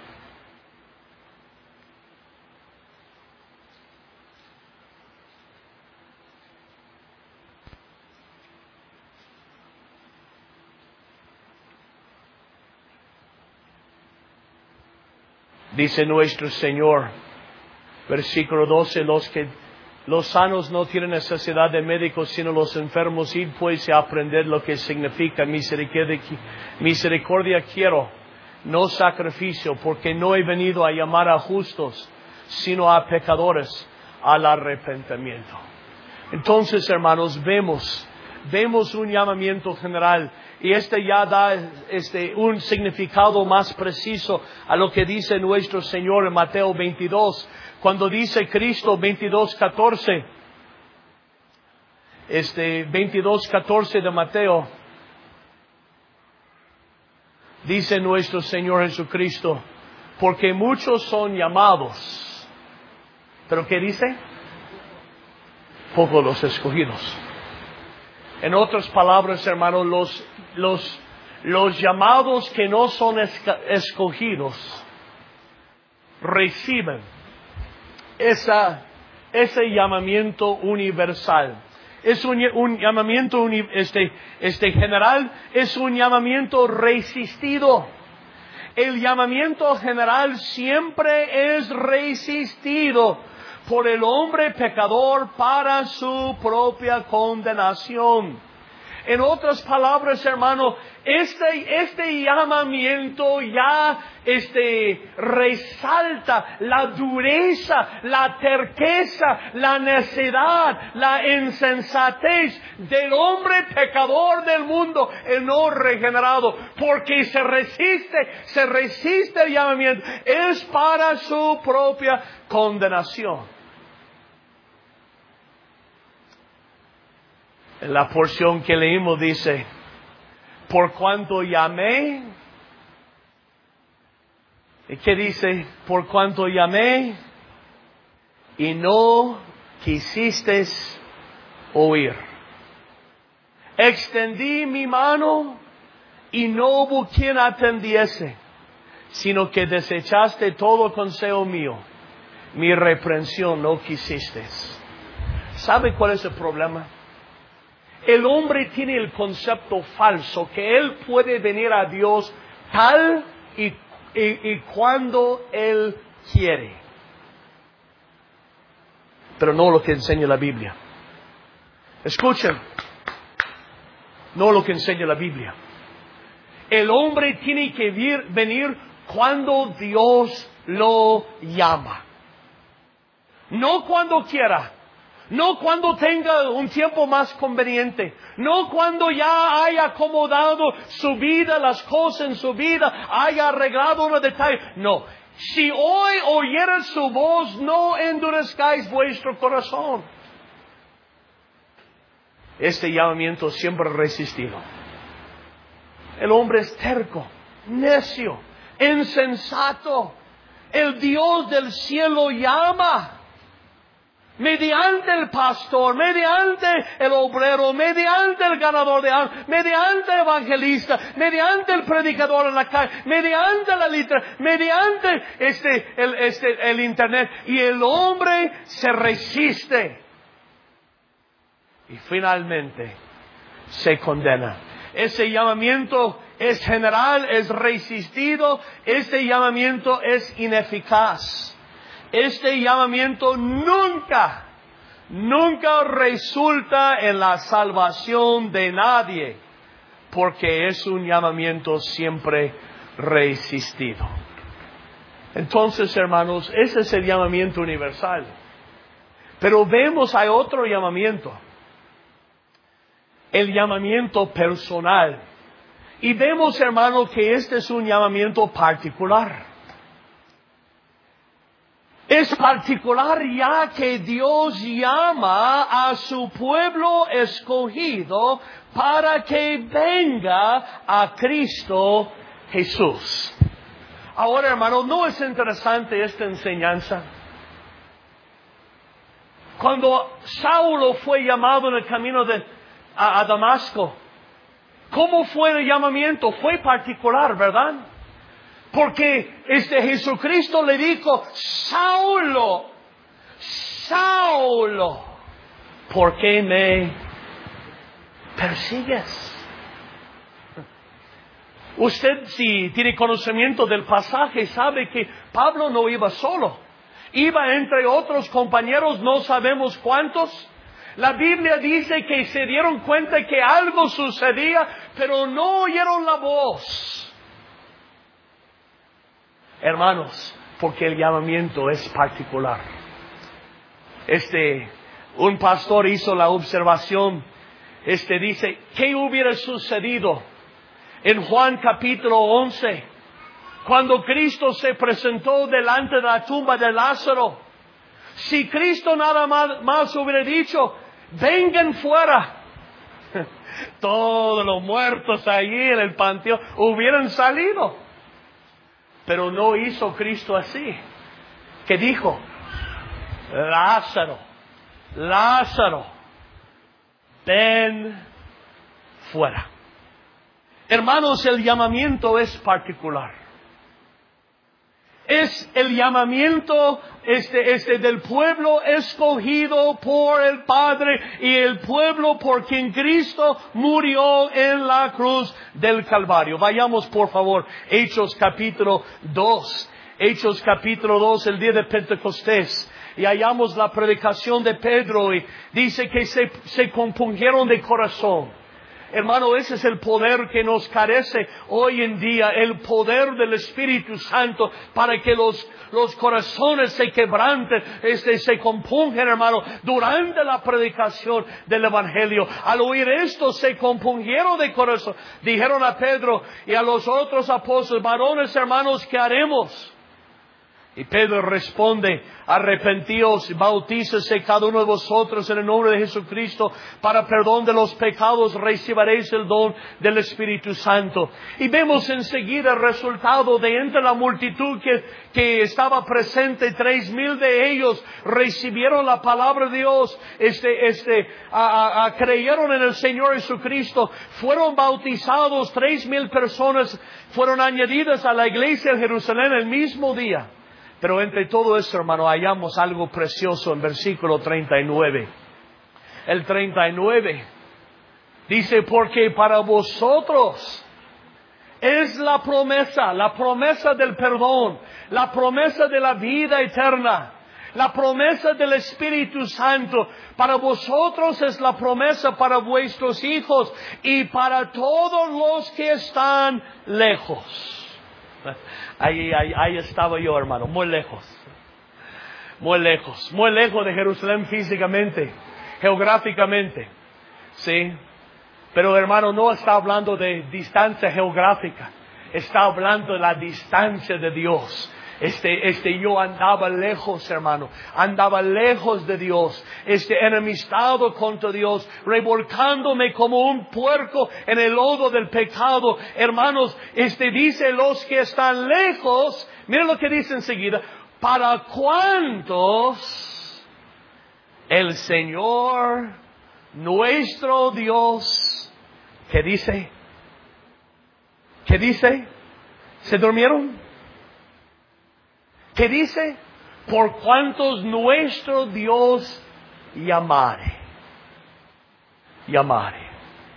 A: Dice nuestro Señor, versículo doce, los que los sanos no tienen necesidad de médicos, sino los enfermos. Id pues a aprender lo que significa misericordia, misericordia quiero, no sacrificio, porque no he venido a llamar a justos, sino a pecadores al arrepentimiento. Entonces, hermanos, vemos, vemos un llamamiento general. Y este ya da este, un significado más preciso a lo que dice nuestro Señor en Mateo veintidós. Cuando dice Cristo veintidós catorce, este veintidós catorce de Mateo, dice nuestro Señor Jesucristo, porque muchos son llamados. ¿Pero qué dice? Pocos los escogidos. En otras palabras, hermanos, los, los, los llamados que no son escogidos reciben esa, ese llamamiento universal. Es un, un llamamiento uni, este, este general, es un llamamiento resistido. El llamamiento general siempre es resistido por el hombre pecador para su propia condenación. En otras palabras, hermano, este, este llamamiento ya este, resalta la dureza, la terqueza, la necedad, la insensatez del hombre pecador del mundo, el no regenerado, porque se resiste, se resiste el llamamiento, es para su propia condenación. En la porción que leímos dice, por cuanto llamé, ¿y qué dice? Por cuanto llamé y no quisisteis oír. Extendí mi mano y no hubo quien atendiese, sino que desechaste todo consejo mío. Mi reprensión no quisisteis. ¿Sabe cuál es el problema? El hombre tiene el concepto falso que él puede venir a Dios tal y, y, y cuando él quiere. Pero no lo que enseña la Biblia. Escuchen, no lo que enseña la Biblia. El hombre tiene que vir, venir cuando Dios lo llama. No cuando quiera. No cuando tenga un tiempo más conveniente. No cuando ya haya acomodado su vida, las cosas en su vida, haya arreglado los detalles. No. Si hoy oyeres su voz, no endurezcáis vuestro corazón. Este llamamiento siempre resistido. El hombre es terco, necio, insensato. El Dios del cielo llama. Mediante el pastor, mediante el obrero, mediante el ganador de almas, mediante el evangelista, mediante el predicador en la calle, mediante la literatura, mediante este, el, este, el internet. Y el hombre se resiste. Y finalmente se condena. Ese llamamiento es general, es resistido. Este llamamiento es ineficaz. Este llamamiento nunca, nunca resulta en la salvación de nadie, porque es un llamamiento siempre resistido. Entonces, hermanos, ese es el llamamiento universal. Pero vemos, hay otro llamamiento. El llamamiento personal. Y vemos, hermano, que este es un llamamiento particular. Es particular ya que Dios llama a su pueblo escogido para que venga a Cristo Jesús. Ahora, hermano, ¿no es interesante esta enseñanza? Cuando Saulo fue llamado en el camino de, a, a Damasco, ¿cómo fue el llamamiento? Fue particular, ¿verdad? Porque este Jesucristo le dijo, Saulo, Saulo, ¿por qué me persigues? Usted, si tiene conocimiento del pasaje, sabe que Pablo no iba solo. Iba entre otros compañeros, no sabemos cuántos. La Biblia dice que se dieron cuenta que algo sucedía, pero no oyeron la voz. Hermanos, porque el llamamiento es particular. Este, un pastor hizo la observación, este dice, ¿qué hubiera sucedido en Juan capítulo once, cuando Cristo se presentó delante de la tumba de Lázaro? Si Cristo nada más, más hubiera dicho, vengan fuera, todos los muertos allí en el panteón hubieran salido. Pero no hizo Cristo así. ¿Qué dijo? Lázaro, Lázaro, ven fuera. Hermanos, el llamamiento es particular. Es el llamamiento este, este del pueblo escogido por el Padre y el pueblo por quien Cristo murió en la cruz del Calvario. Vayamos por favor, Hechos capítulo dos. Hechos capítulo dos, el día de Pentecostés. Y hallamos la predicación de Pedro y dice que se, se compungieron de corazón. Hermano, ese es el poder que nos carece hoy en día, el poder del Espíritu Santo para que los, los corazones se quebranten, este, se compungen, hermano, durante la predicación del Evangelio. Al oír esto, se compungieron de corazón. Dijeron a Pedro y a los otros apóstoles, varones, hermanos, ¿qué haremos? Y Pedro responde, arrepentíos, bautícese cada uno de vosotros en el nombre de Jesucristo para perdón de los pecados, recibiréis el don del Espíritu Santo. Y vemos enseguida el resultado de entre la multitud que, que estaba presente, tres mil de ellos recibieron la palabra de Dios, este, este, a, a, a, creyeron en el Señor Jesucristo, fueron bautizados, tres mil personas fueron añadidas a la iglesia de Jerusalén el mismo día. Pero entre todo eso, hermano, hallamos algo precioso en versículo treinta y nueve. El treinta y nueve dice, porque para vosotros es la promesa, la promesa del perdón, la promesa de la vida eterna, la promesa del Espíritu Santo. Para vosotros es la promesa para vuestros hijos y para todos los que están lejos. Ahí, ahí, ahí estaba yo, hermano, muy lejos, muy lejos, muy lejos de Jerusalén físicamente, geográficamente, ¿sí? Pero, hermano, no está hablando de distancia geográfica, está hablando de la distancia de Dios. Este, este, yo andaba lejos, hermano, andaba lejos de Dios, este, enemistado contra Dios, revolcándome como un puerco en el lodo del pecado. Hermanos, este, dice los que están lejos, miren lo que dice enseguida, para cuántos el Señor, nuestro Dios, ¿qué dice? ¿Qué dice? ¿Se durmieron? ¿Qué dice? Por cuantos nuestro Dios llamare. Llamare.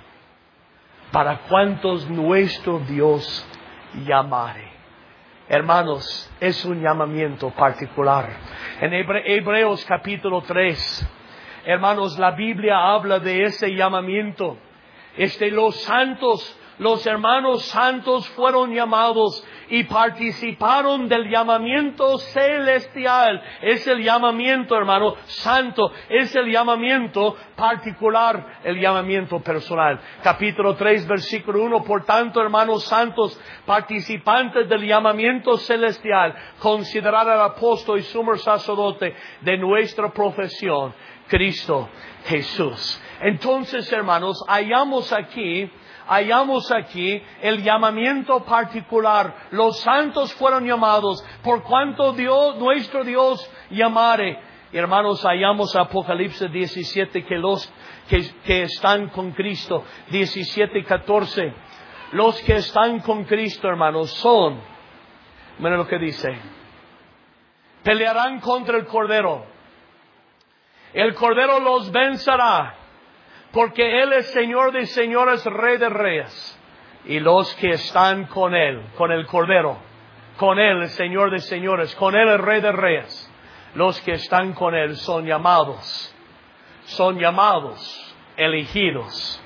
A: Para cuantos nuestro Dios llamare. Hermanos, es un llamamiento particular. En Hebre- Hebreos capítulo tres, hermanos, la Biblia habla de ese llamamiento. Este, los santos, los hermanos santos fueron llamados y participaron del llamamiento celestial. Es el llamamiento, hermano, santo. Es el llamamiento particular, el llamamiento personal. Capítulo tres, versículo uno. Por tanto, hermanos santos, participantes del llamamiento celestial, considerad al apóstol y sumo sacerdote de nuestra profesión, Cristo Jesús. Entonces, hermanos, hallamos aquí, hallamos aquí el llamamiento particular. Los santos fueron llamados por cuanto Dios, nuestro Dios llamare. Hermanos, hallamos Apocalipsis diecisiete que los que, que están con Cristo, diecisiete y catorce. Los que están con Cristo, hermanos, son, miren lo que dice, pelearán contra el Cordero. El Cordero los vencerá, porque Él es Señor de señores, Rey de reyes. Y los que están con Él, con el Cordero, con Él, el Señor de señores, con Él, el Rey de reyes, los que están con Él son llamados, son llamados, elegidos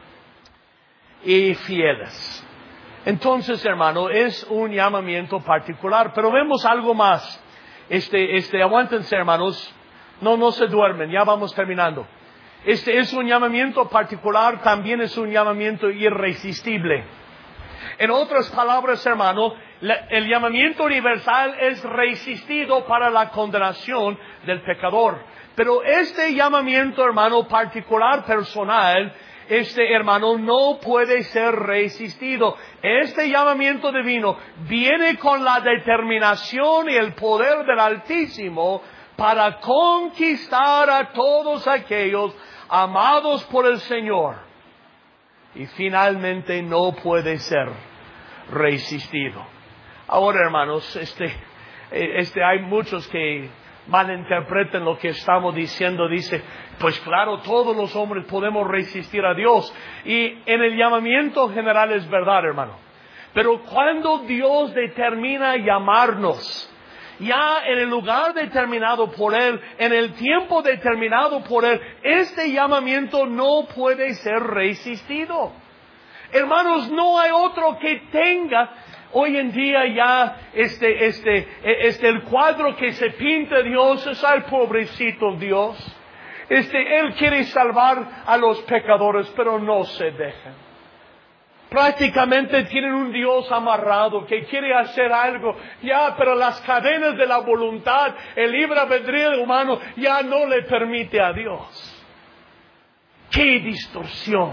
A: y fieles. Entonces, hermano, es un llamamiento particular, pero vemos algo más. Este, este, aguántense, hermanos. No, no se duermen, ya vamos terminando. Este es un llamamiento particular, también es un llamamiento irresistible. En otras palabras, hermano, el llamamiento universal es resistido para la condenación del pecador. Pero este llamamiento, hermano, particular, personal, este hermano no puede ser resistido. Este llamamiento divino viene con la determinación y el poder del Altísimo para conquistar a todos aquellos amados por el Señor. Y finalmente no puede ser resistido. Ahora, hermanos, este, este, hay muchos que malinterpretan lo que estamos diciendo. Dice, pues claro, todos los hombres podemos resistir a Dios. Y en el llamamiento general es verdad, hermano. Pero cuando Dios determina llamarnos, ya en el lugar determinado por Él, en el tiempo determinado por Él, este llamamiento no puede ser resistido. Hermanos, no hay otro que tenga hoy en día ya este, este, este, el cuadro que se pinta Dios es, ay, pobrecito Dios. Este, Él quiere salvar a los pecadores, pero no se dejan. Prácticamente tienen un Dios amarrado que quiere hacer algo, ya, pero las cadenas de la voluntad, el libre albedrío humano, ya no le permite a Dios. ¡Qué distorsión!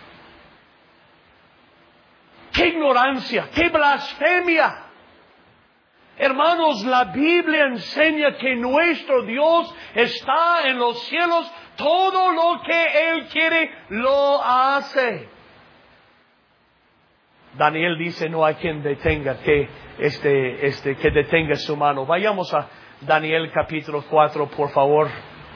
A: ¡Qué ignorancia! ¡Qué blasfemia! Hermanos, la Biblia enseña que nuestro Dios está en los cielos, todo lo que Él quiere lo hace. Daniel dice, no hay quien detenga que este, este, que detenga su mano. Vayamos a Daniel capítulo cuatro, por favor.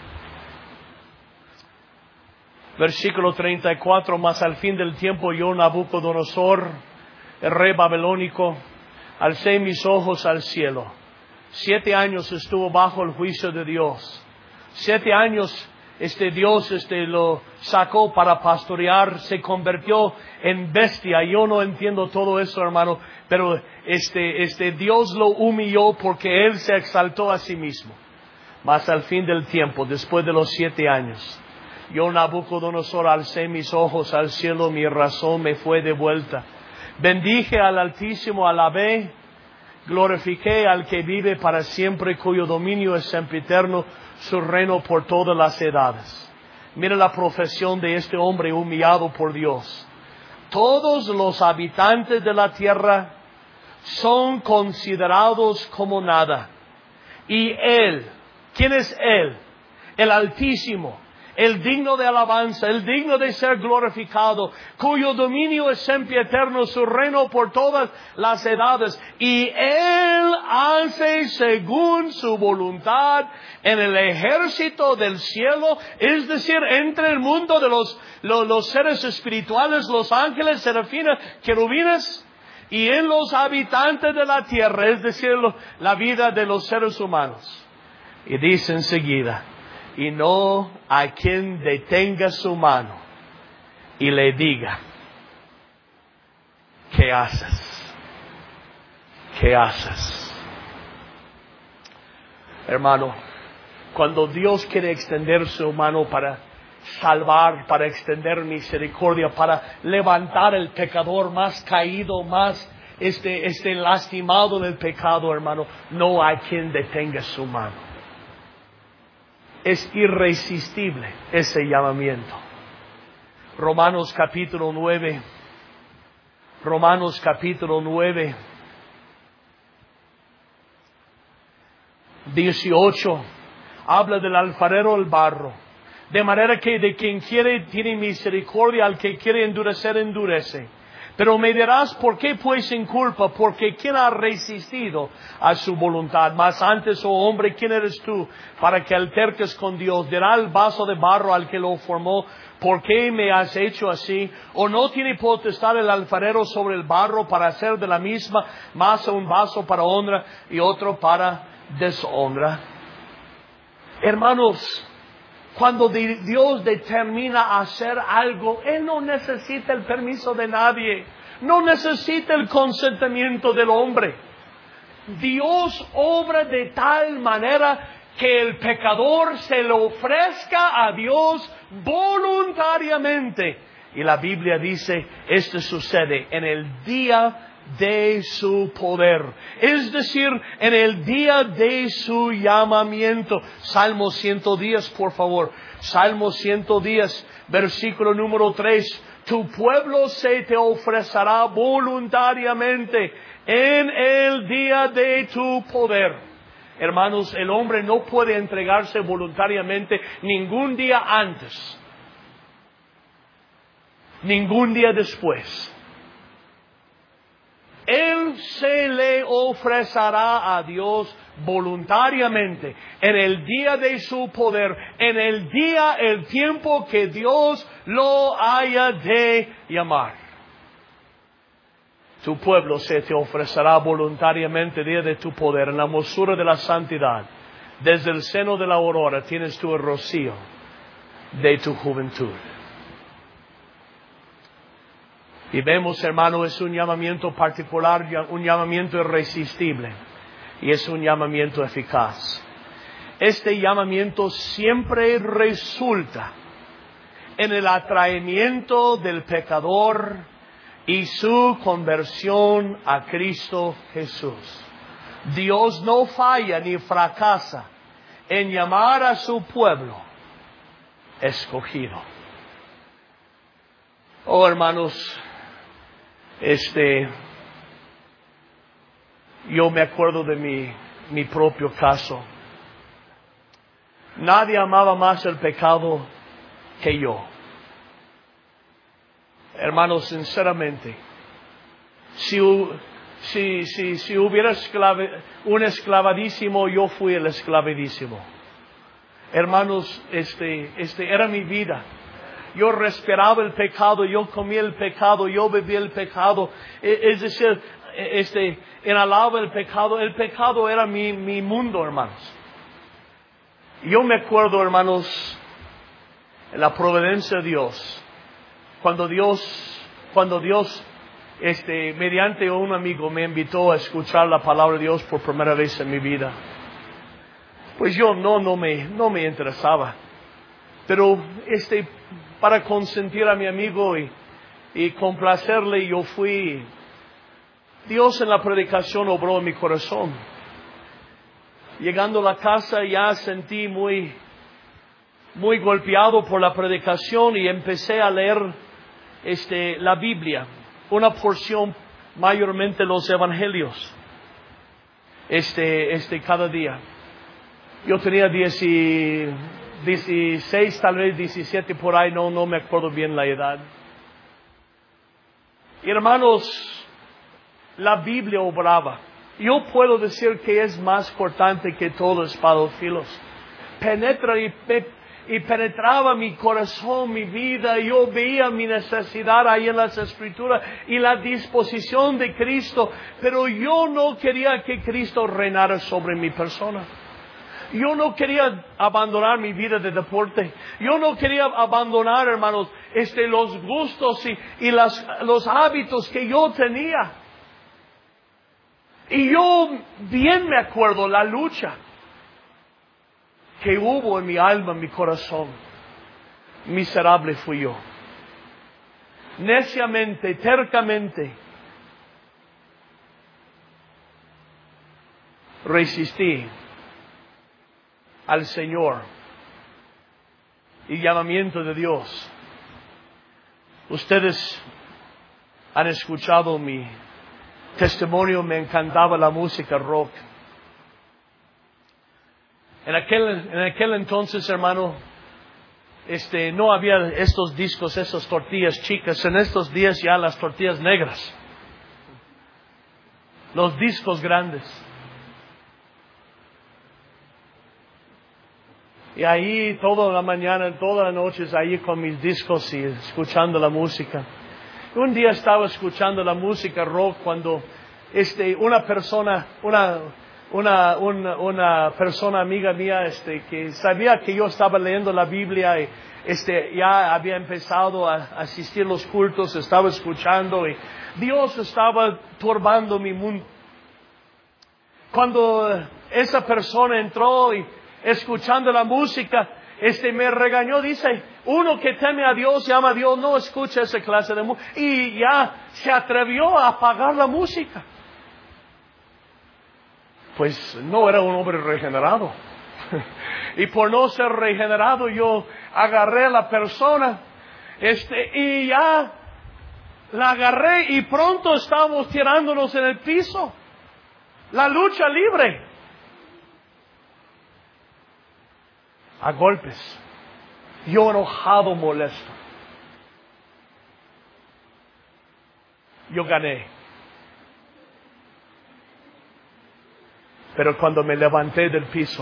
A: Versículo treinta y cuatro, mas al fin del tiempo yo, Nabucodonosor, el rey babilónico, alcé mis ojos al cielo. Siete años estuvo bajo el juicio de Dios. Siete años este Dios este lo sacó para pastorear, se convirtió en bestia. Yo no entiendo todo eso, hermano, pero este, este Dios lo humilló porque Él se exaltó a sí mismo. Mas al fin del tiempo, después de los siete años, yo, Nabucodonosor, alcé mis ojos al cielo, mi razón me fue devuelta. Bendije al Altísimo, alabé, glorifiqué al que vive para siempre, cuyo dominio es sempiterno, su reino por todas las edades. Mira la profesión de este hombre humillado por Dios. Todos los habitantes de la tierra son considerados como nada. Y Él, ¿quién es Él? El Altísimo, el digno de alabanza, el digno de ser glorificado, cuyo dominio es siempre eterno, su reino por todas las edades. Y Él hace según su voluntad en el ejército del cielo, es decir, entre el mundo de los, los, los seres espirituales, los ángeles, serafines, querubines, y en los habitantes de la tierra, es decir, la vida de los seres humanos. Y dice enseguida, y no hay quien detenga su mano y le diga, ¿qué haces? ¿qué haces? Hermano, cuando Dios quiere extender su mano para salvar, para extender misericordia, para levantar el pecador más caído, más este, este lastimado en el pecado, hermano, no hay quien detenga su mano. Es irresistible ese llamamiento. Romanos capítulo nueve. Romanos capítulo nueve. dieciocho. Habla del alfarero del barro. De manera que de quien quiere tiene misericordia, al que quiere endurecer, endurece. Pero me dirás, ¿por qué pues sin culpa? Porque ¿quién ha resistido a su voluntad? Mas antes, oh hombre, ¿quién eres tú para que alterques con Dios? Dirá el vaso de barro al que lo formó, ¿por qué me has hecho así? ¿O no tiene potestad el alfarero sobre el barro para hacer de la misma masa un vaso para honra y otro para deshonra? Hermanos, cuando Dios determina hacer algo, Él no necesita el permiso de nadie. No necesita el consentimiento del hombre. Dios obra de tal manera que el pecador se lo ofrezca a Dios voluntariamente. Y la Biblia dice, esto sucede en el día de su poder, es decir, en el día de su llamamiento. Salmo ciento diez, por favor. Salmo ciento diez, versículo número tres. Tu pueblo se te ofrecerá voluntariamente en el día de tu poder. Hermanos, el hombre no puede entregarse voluntariamente ningún día antes, ningún día después. Él se le ofrecerá a Dios voluntariamente en el día de su poder, en el día, el tiempo que Dios lo haya de llamar. Tu pueblo se te ofrecerá voluntariamente el día de tu poder, en la hermosura de la santidad. Desde el seno de la aurora tienes tú el rocío de tu juventud. Y vemos, hermano, es un llamamiento particular, un llamamiento irresistible. Y es un llamamiento eficaz. Este llamamiento siempre resulta en el atraimiento del pecador y su conversión a Cristo Jesús. Dios no falla ni fracasa en llamar a su pueblo escogido. Oh, hermanos, Este, yo me acuerdo de mi, mi propio caso. Nadie amaba más el pecado que yo. Hermanos, sinceramente, si, si, si, si hubiera esclave, un esclavadísimo, yo fui el esclavadísimo. Hermanos, este, este era mi vida. Yo respiraba el pecado, yo comía el pecado, yo bebía el pecado. Es decir, este, inhalaba el pecado. El pecado era mi, mi mundo, hermanos. Yo me acuerdo, hermanos, en la providencia de Dios, cuando Dios, cuando Dios, este, mediante un amigo me invitó a escuchar la palabra de Dios por primera vez en mi vida. Pues yo no, no me, no me interesaba. Pero, este, para consentir a mi amigo y, y complacerle, yo fui. Dios en la predicación obró en mi corazón. Llegando a la casa ya sentí muy, muy golpeado por la predicación y empecé a leer este, la Biblia, una porción mayormente los evangelios, este, este, cada día. Yo tenía diez y, dieciséis, tal vez diecisiete por ahí, no, no me acuerdo bien la edad. Y hermanos, la Biblia obraba. Yo puedo decir que es más cortante que todo espada de filos. Penetra y, y penetraba mi corazón, mi vida. Yo veía mi necesidad ahí en las Escrituras y la disposición de Cristo. Pero yo no quería que Cristo reinara sobre mi persona. Yo no quería abandonar mi vida de deporte. Yo no quería abandonar, hermanos, este, los gustos y, y las, los hábitos que yo tenía. Y yo bien me acuerdo la lucha que hubo en mi alma, en mi corazón. Miserable fui yo. Neciamente, tercamente, resistí al Señor y llamamiento de Dios. Ustedes han escuchado mi testimonio, me encantaba la música rock. En aquel, en aquel entonces, hermano, este, no había estos discos, esas tortillas chicas. En estos días ya las tortillas negras. Los discos grandes. Y ahí toda la mañana, todas las noches, ahí con mis discos y escuchando la música. Un día estaba escuchando la música rock cuando este, una persona, una, una, una, una persona amiga mía, este, que sabía que yo estaba leyendo la Biblia y este, ya había empezado a asistir a los cultos, estaba escuchando y Dios estaba turbando mi mundo. Cuando esa persona entró y escuchando la música, este me regañó, dice, uno que teme a Dios y ama a Dios no escucha esa clase de música. Y ya se atrevió a apagar la música. Pues no era un hombre regenerado. Y por no ser regenerado yo agarré a la persona, este, y ya la agarré y pronto estábamos tirándonos en el piso. La lucha libre. A golpes. Yo enojado, molesto. Yo gané. Pero cuando me levanté del piso,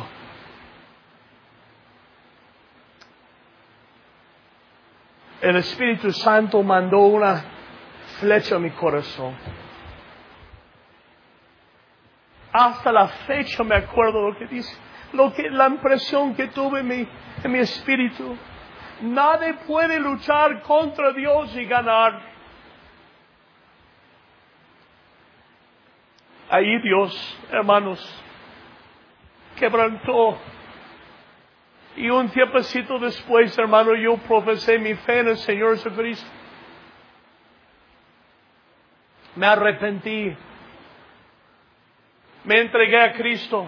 A: el Espíritu Santo mandó una flecha a mi corazón. Hasta la fecha me acuerdo lo que dice. Lo que, la impresión que tuve en mi, en mi espíritu. Nadie puede luchar contra Dios y ganar. Ahí Dios, hermanos, quebrantó. Y un tiempecito después, hermano, yo profesé mi fe en el Señor Jesucristo. Me arrepentí. Me entregué a Cristo.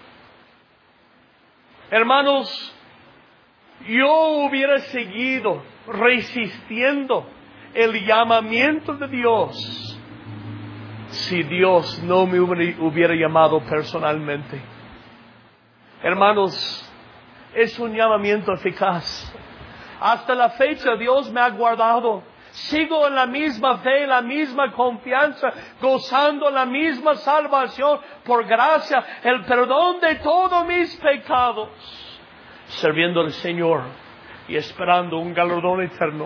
A: Hermanos, yo hubiera seguido resistiendo el llamamiento de Dios si Dios no me hubiera llamado personalmente. Hermanos, es un llamamiento eficaz. Hasta la fecha Dios me ha guardado. Sigo en la misma fe, en la misma confianza, gozando la misma salvación por gracia, el perdón de todos mis pecados, sirviendo al Señor y esperando un galardón eterno.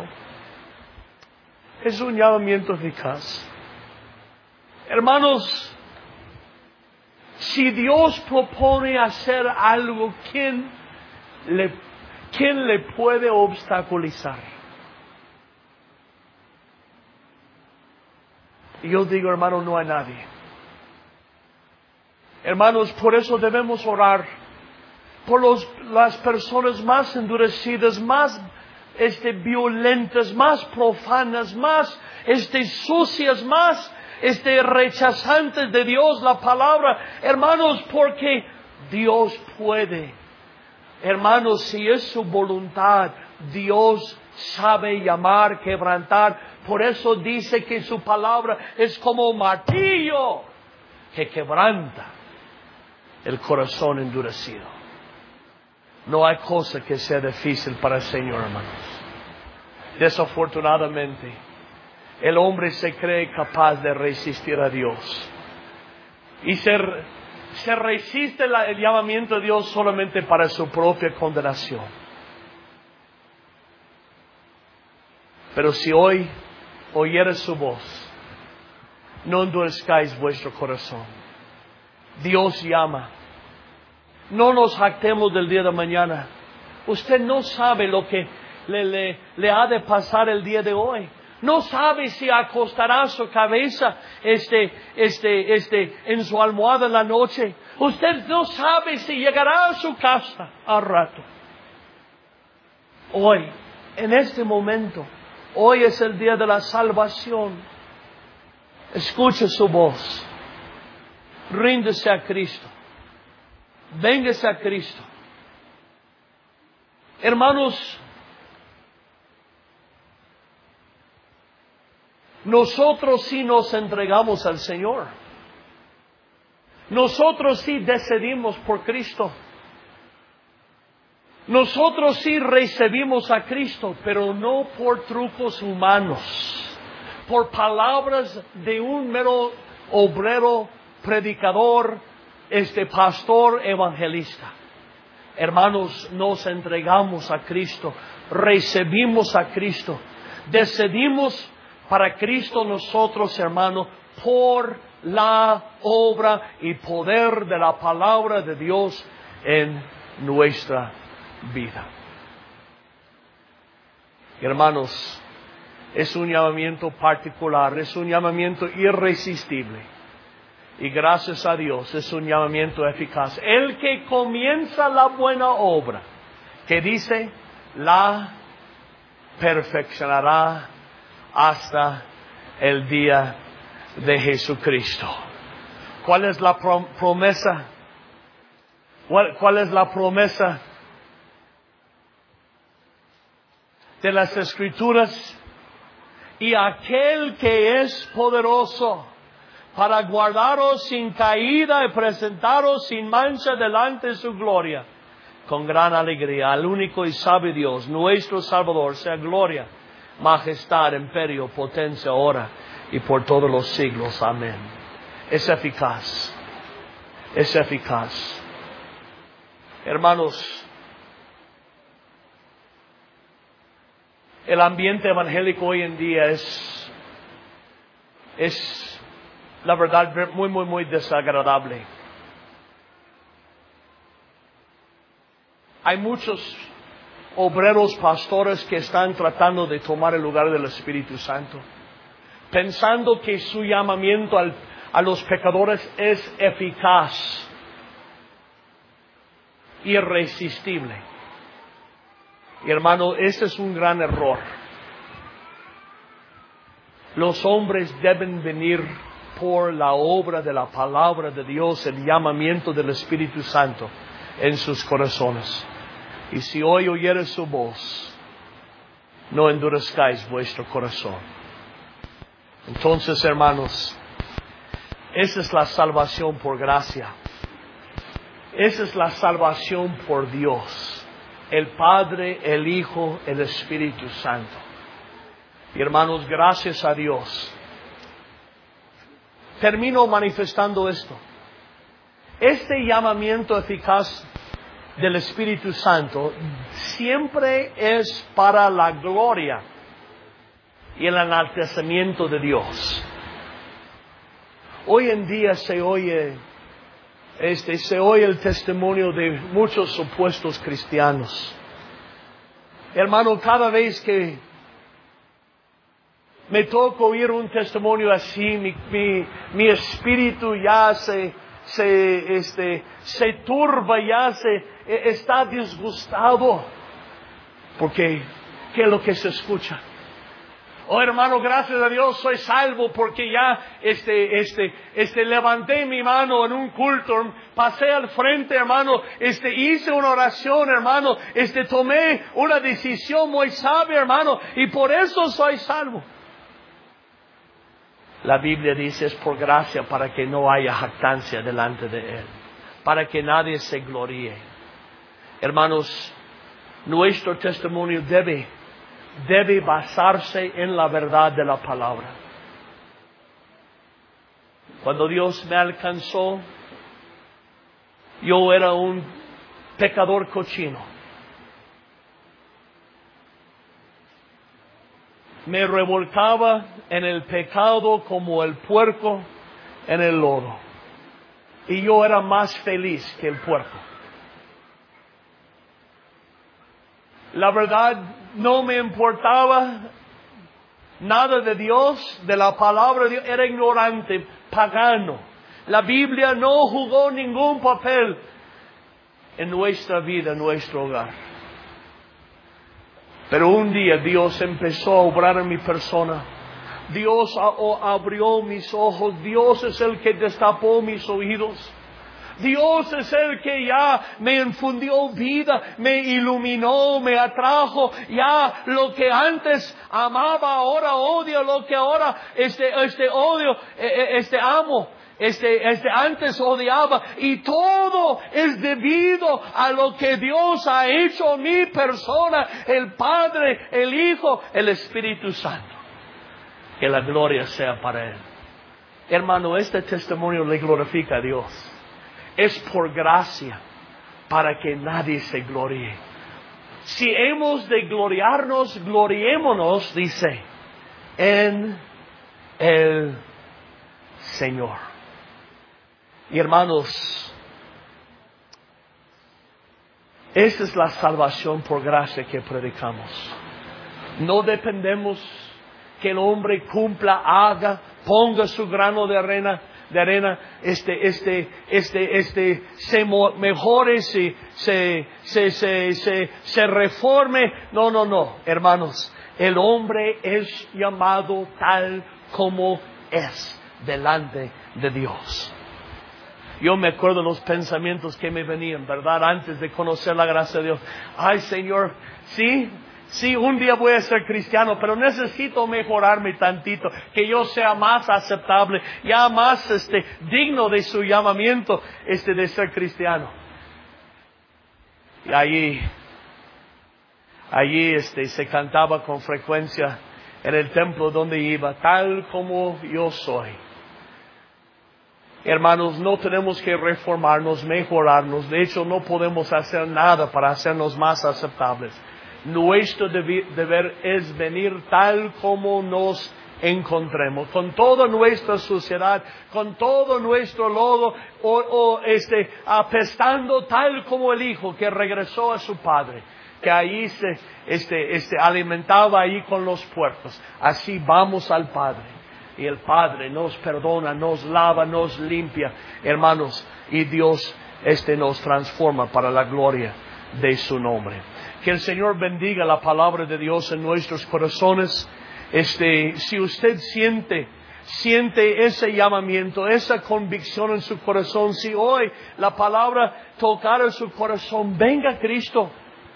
A: Es un llamamiento eficaz. Hermanos, si Dios propone hacer algo, ¿quién le, quién le puede obstaculizar? Y yo digo, hermano, no hay nadie. Hermanos, por eso debemos orar por los, las personas más endurecidas, más este, violentas, más profanas, más este, sucias, más este, rechazantes de Dios, la palabra. Hermanos, porque Dios puede. Hermanos, si es su voluntad, Dios sabe llamar, quebrantar. Por eso dice que su palabra es como un martillo que quebranta el corazón endurecido. No hay cosa que sea difícil para el Señor, hermanos. Desafortunadamente, el hombre se cree capaz de resistir a Dios. Y se, se resiste la, el llamamiento de Dios solamente para su propia condenación. Pero si hoy oyeres su voz, no endurezcáis vuestro corazón. Dios llama. No nos jactemos del día de mañana. Usted no sabe lo que le, le, le ha de pasar el día de hoy. No sabe si acostará su cabeza este, este, este, en su almohada en la noche. Usted no sabe si llegará a su casa al rato. Hoy, en este momento, hoy es el día de la salvación. Escuche su voz. Ríndese a Cristo. Véngase a Cristo. Hermanos, nosotros sí nos entregamos al Señor. Nosotros sí decidimos por Cristo. Nosotros sí recibimos a Cristo, pero no por trucos humanos, por palabras de un mero obrero, predicador, este pastor, evangelista. Hermanos, nos entregamos a Cristo, recibimos a Cristo, decidimos para Cristo nosotros, hermanos, por la obra y poder de la palabra de Dios en nuestra vida. Hermanos, es un llamamiento particular, es un llamamiento irresistible. Y gracias a Dios es un llamamiento eficaz. El que comienza la buena obra, que dice, la perfeccionará hasta el día de Jesucristo. ¿Cuál es la prom- promesa? ¿Cuál, ¿Cuál es la promesa de las Escrituras? Y aquel que es poderoso para guardaros sin caída y presentaros sin mancha delante de su gloria, con gran alegría, al único y sabio Dios, nuestro Salvador, sea gloria, majestad, imperio, potencia, ahora y por todos los siglos. Amén. Es eficaz. Es eficaz. Hermanos, el ambiente evangélico hoy en día es, es la verdad muy, muy, muy desagradable. Hay muchos obreros, pastores que están tratando de tomar el lugar del Espíritu Santo, pensando que su llamamiento al, a los pecadores es eficaz, irresistible. Y hermano, ese es un gran error. Los hombres deben venir por la obra de la palabra de Dios, el llamamiento del Espíritu Santo en sus corazones. Y si hoy oyeres su voz, no endurezcáis vuestro corazón. Entonces, hermanos, esa es la salvación por gracia. Esa es la salvación por Dios, el Padre, el Hijo, el Espíritu Santo. Y hermanos, gracias a Dios. Termino manifestando esto. Este llamamiento eficaz del Espíritu Santo siempre es para la gloria y el enaltecimiento de Dios. Hoy en día se oye, este, se oye el testimonio de muchos supuestos cristianos. Hermano, cada vez que me toca oír un testimonio así, mi, mi, mi espíritu ya se, se, este, se turba, ya se está disgustado. Porque, ¿qué es lo que se escucha? Oh, hermano, gracias a Dios soy salvo porque ya este, este, este, levanté mi mano en un culto, pasé al frente, hermano, este, hice una oración, hermano, este, tomé una decisión muy sabia, hermano, y por eso soy salvo. La Biblia dice es por gracia para que no haya jactancia delante de Él, para que nadie se gloríe. Hermanos, nuestro testimonio debe, debe basarse en la verdad de la palabra. Cuando Dios me alcanzó, yo era un pecador cochino. Me revolcaba en el pecado como el puerco en el lodo. Y yo era más feliz que el puerco. La verdad, no me importaba nada de Dios, de la palabra de Dios, era ignorante, pagano. La Biblia no jugó ningún papel en nuestra vida, en nuestro hogar. Pero un día Dios empezó a obrar en mi persona. Dios abrió mis ojos. Dios es el que destapó mis oídos. Dios es el que ya me infundió vida, me iluminó, me atrajo. Ya lo que antes amaba, ahora odio, lo que ahora este, este odio, este amo. Este, este antes odiaba, y todo es debido a lo que Dios ha hecho en mi persona, el Padre, el Hijo, el Espíritu Santo. Que la gloria sea para Él. Hermano, este testimonio le glorifica a Dios. Es por gracia, para que nadie se gloríe. Si hemos de gloriarnos, gloriémonos, dice, en el Señor. Y hermanos, esa es la salvación por gracia que predicamos. No dependemos que el hombre cumpla, haga, ponga su grano de arena, de arena, este, este, este, este, se mejore, se, se, se, se, se, se reforme. No, no, no, hermanos. El hombre es llamado tal como es delante de Dios. Yo me acuerdo los pensamientos que me venían, ¿verdad? Antes de conocer la gracia de Dios. Ay, Señor, sí, sí, un día voy a ser cristiano, pero necesito mejorarme tantito, que yo sea más aceptable, ya más este, digno de su llamamiento este, de ser cristiano. Y allí, allí este, se cantaba con frecuencia en el templo donde iba, tal como yo soy. Hermanos, no tenemos que reformarnos, mejorarnos. De hecho, no podemos hacer nada para hacernos más aceptables. Nuestro deber es venir tal como nos encontremos, con toda nuestra suciedad, con todo nuestro lodo, o, o este, apestando tal como el hijo que regresó a su padre, que ahí se este, este, alimentaba ahí con los puercos. Así vamos al Padre. Y el Padre nos perdona, nos lava, nos limpia, hermanos, y Dios este nos transforma para la gloria de su nombre. Que el Señor bendiga la palabra de Dios en nuestros corazones. Este, si usted siente, siente ese llamamiento, esa convicción en su corazón, si hoy la palabra tocara su corazón, venga a Cristo.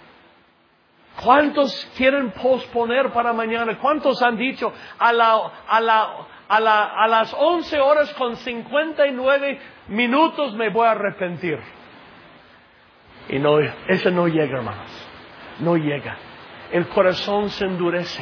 A: ¿Cuántos quieren posponer para mañana? ¿Cuántos han dicho a la, a la, a la, a las once horas con cincuenta y nueve minutos me voy a arrepentir? Y no, eso no llega, hermanos. No llega. El corazón se endurece.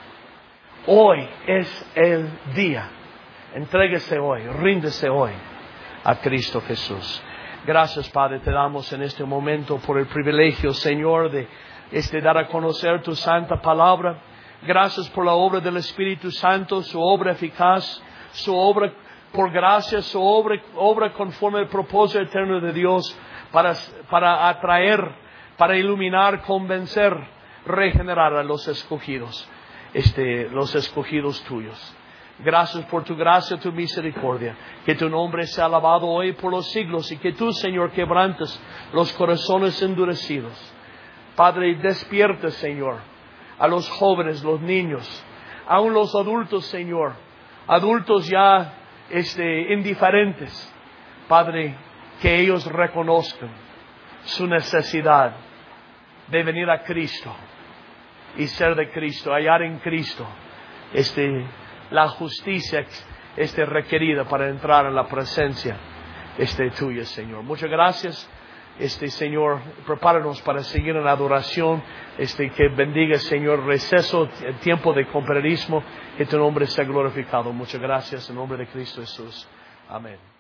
A: Hoy es el día. Entréguese hoy, ríndese hoy a Cristo Jesús. Gracias, Padre, te damos en este momento por el privilegio, Señor, de este dar a conocer tu santa palabra. Gracias por la obra del Espíritu Santo, su obra eficaz, su obra por gracia, su obra, obra conforme al propósito eterno de Dios para, para atraer, para iluminar, convencer, regenerar a los escogidos, este, los escogidos tuyos. Gracias por tu gracia, tu misericordia. Que tu nombre sea alabado hoy por los siglos y que tú, Señor, quebrantes los corazones endurecidos. Padre, despierta, Señor, a los jóvenes, los niños, aun los adultos, Señor, adultos ya este, indiferentes. Padre, que ellos reconozcan su necesidad de venir a Cristo y ser de Cristo, hallar en Cristo este, la justicia este, requerida para entrar en la presencia este, tuya, Señor. Muchas gracias. Este Señor, prepáranos para seguir en la adoración. Este, que bendiga, Señor, receso, el tiempo de compañerismo. Que tu nombre sea glorificado. Muchas gracias en nombre de Cristo Jesús. Amén.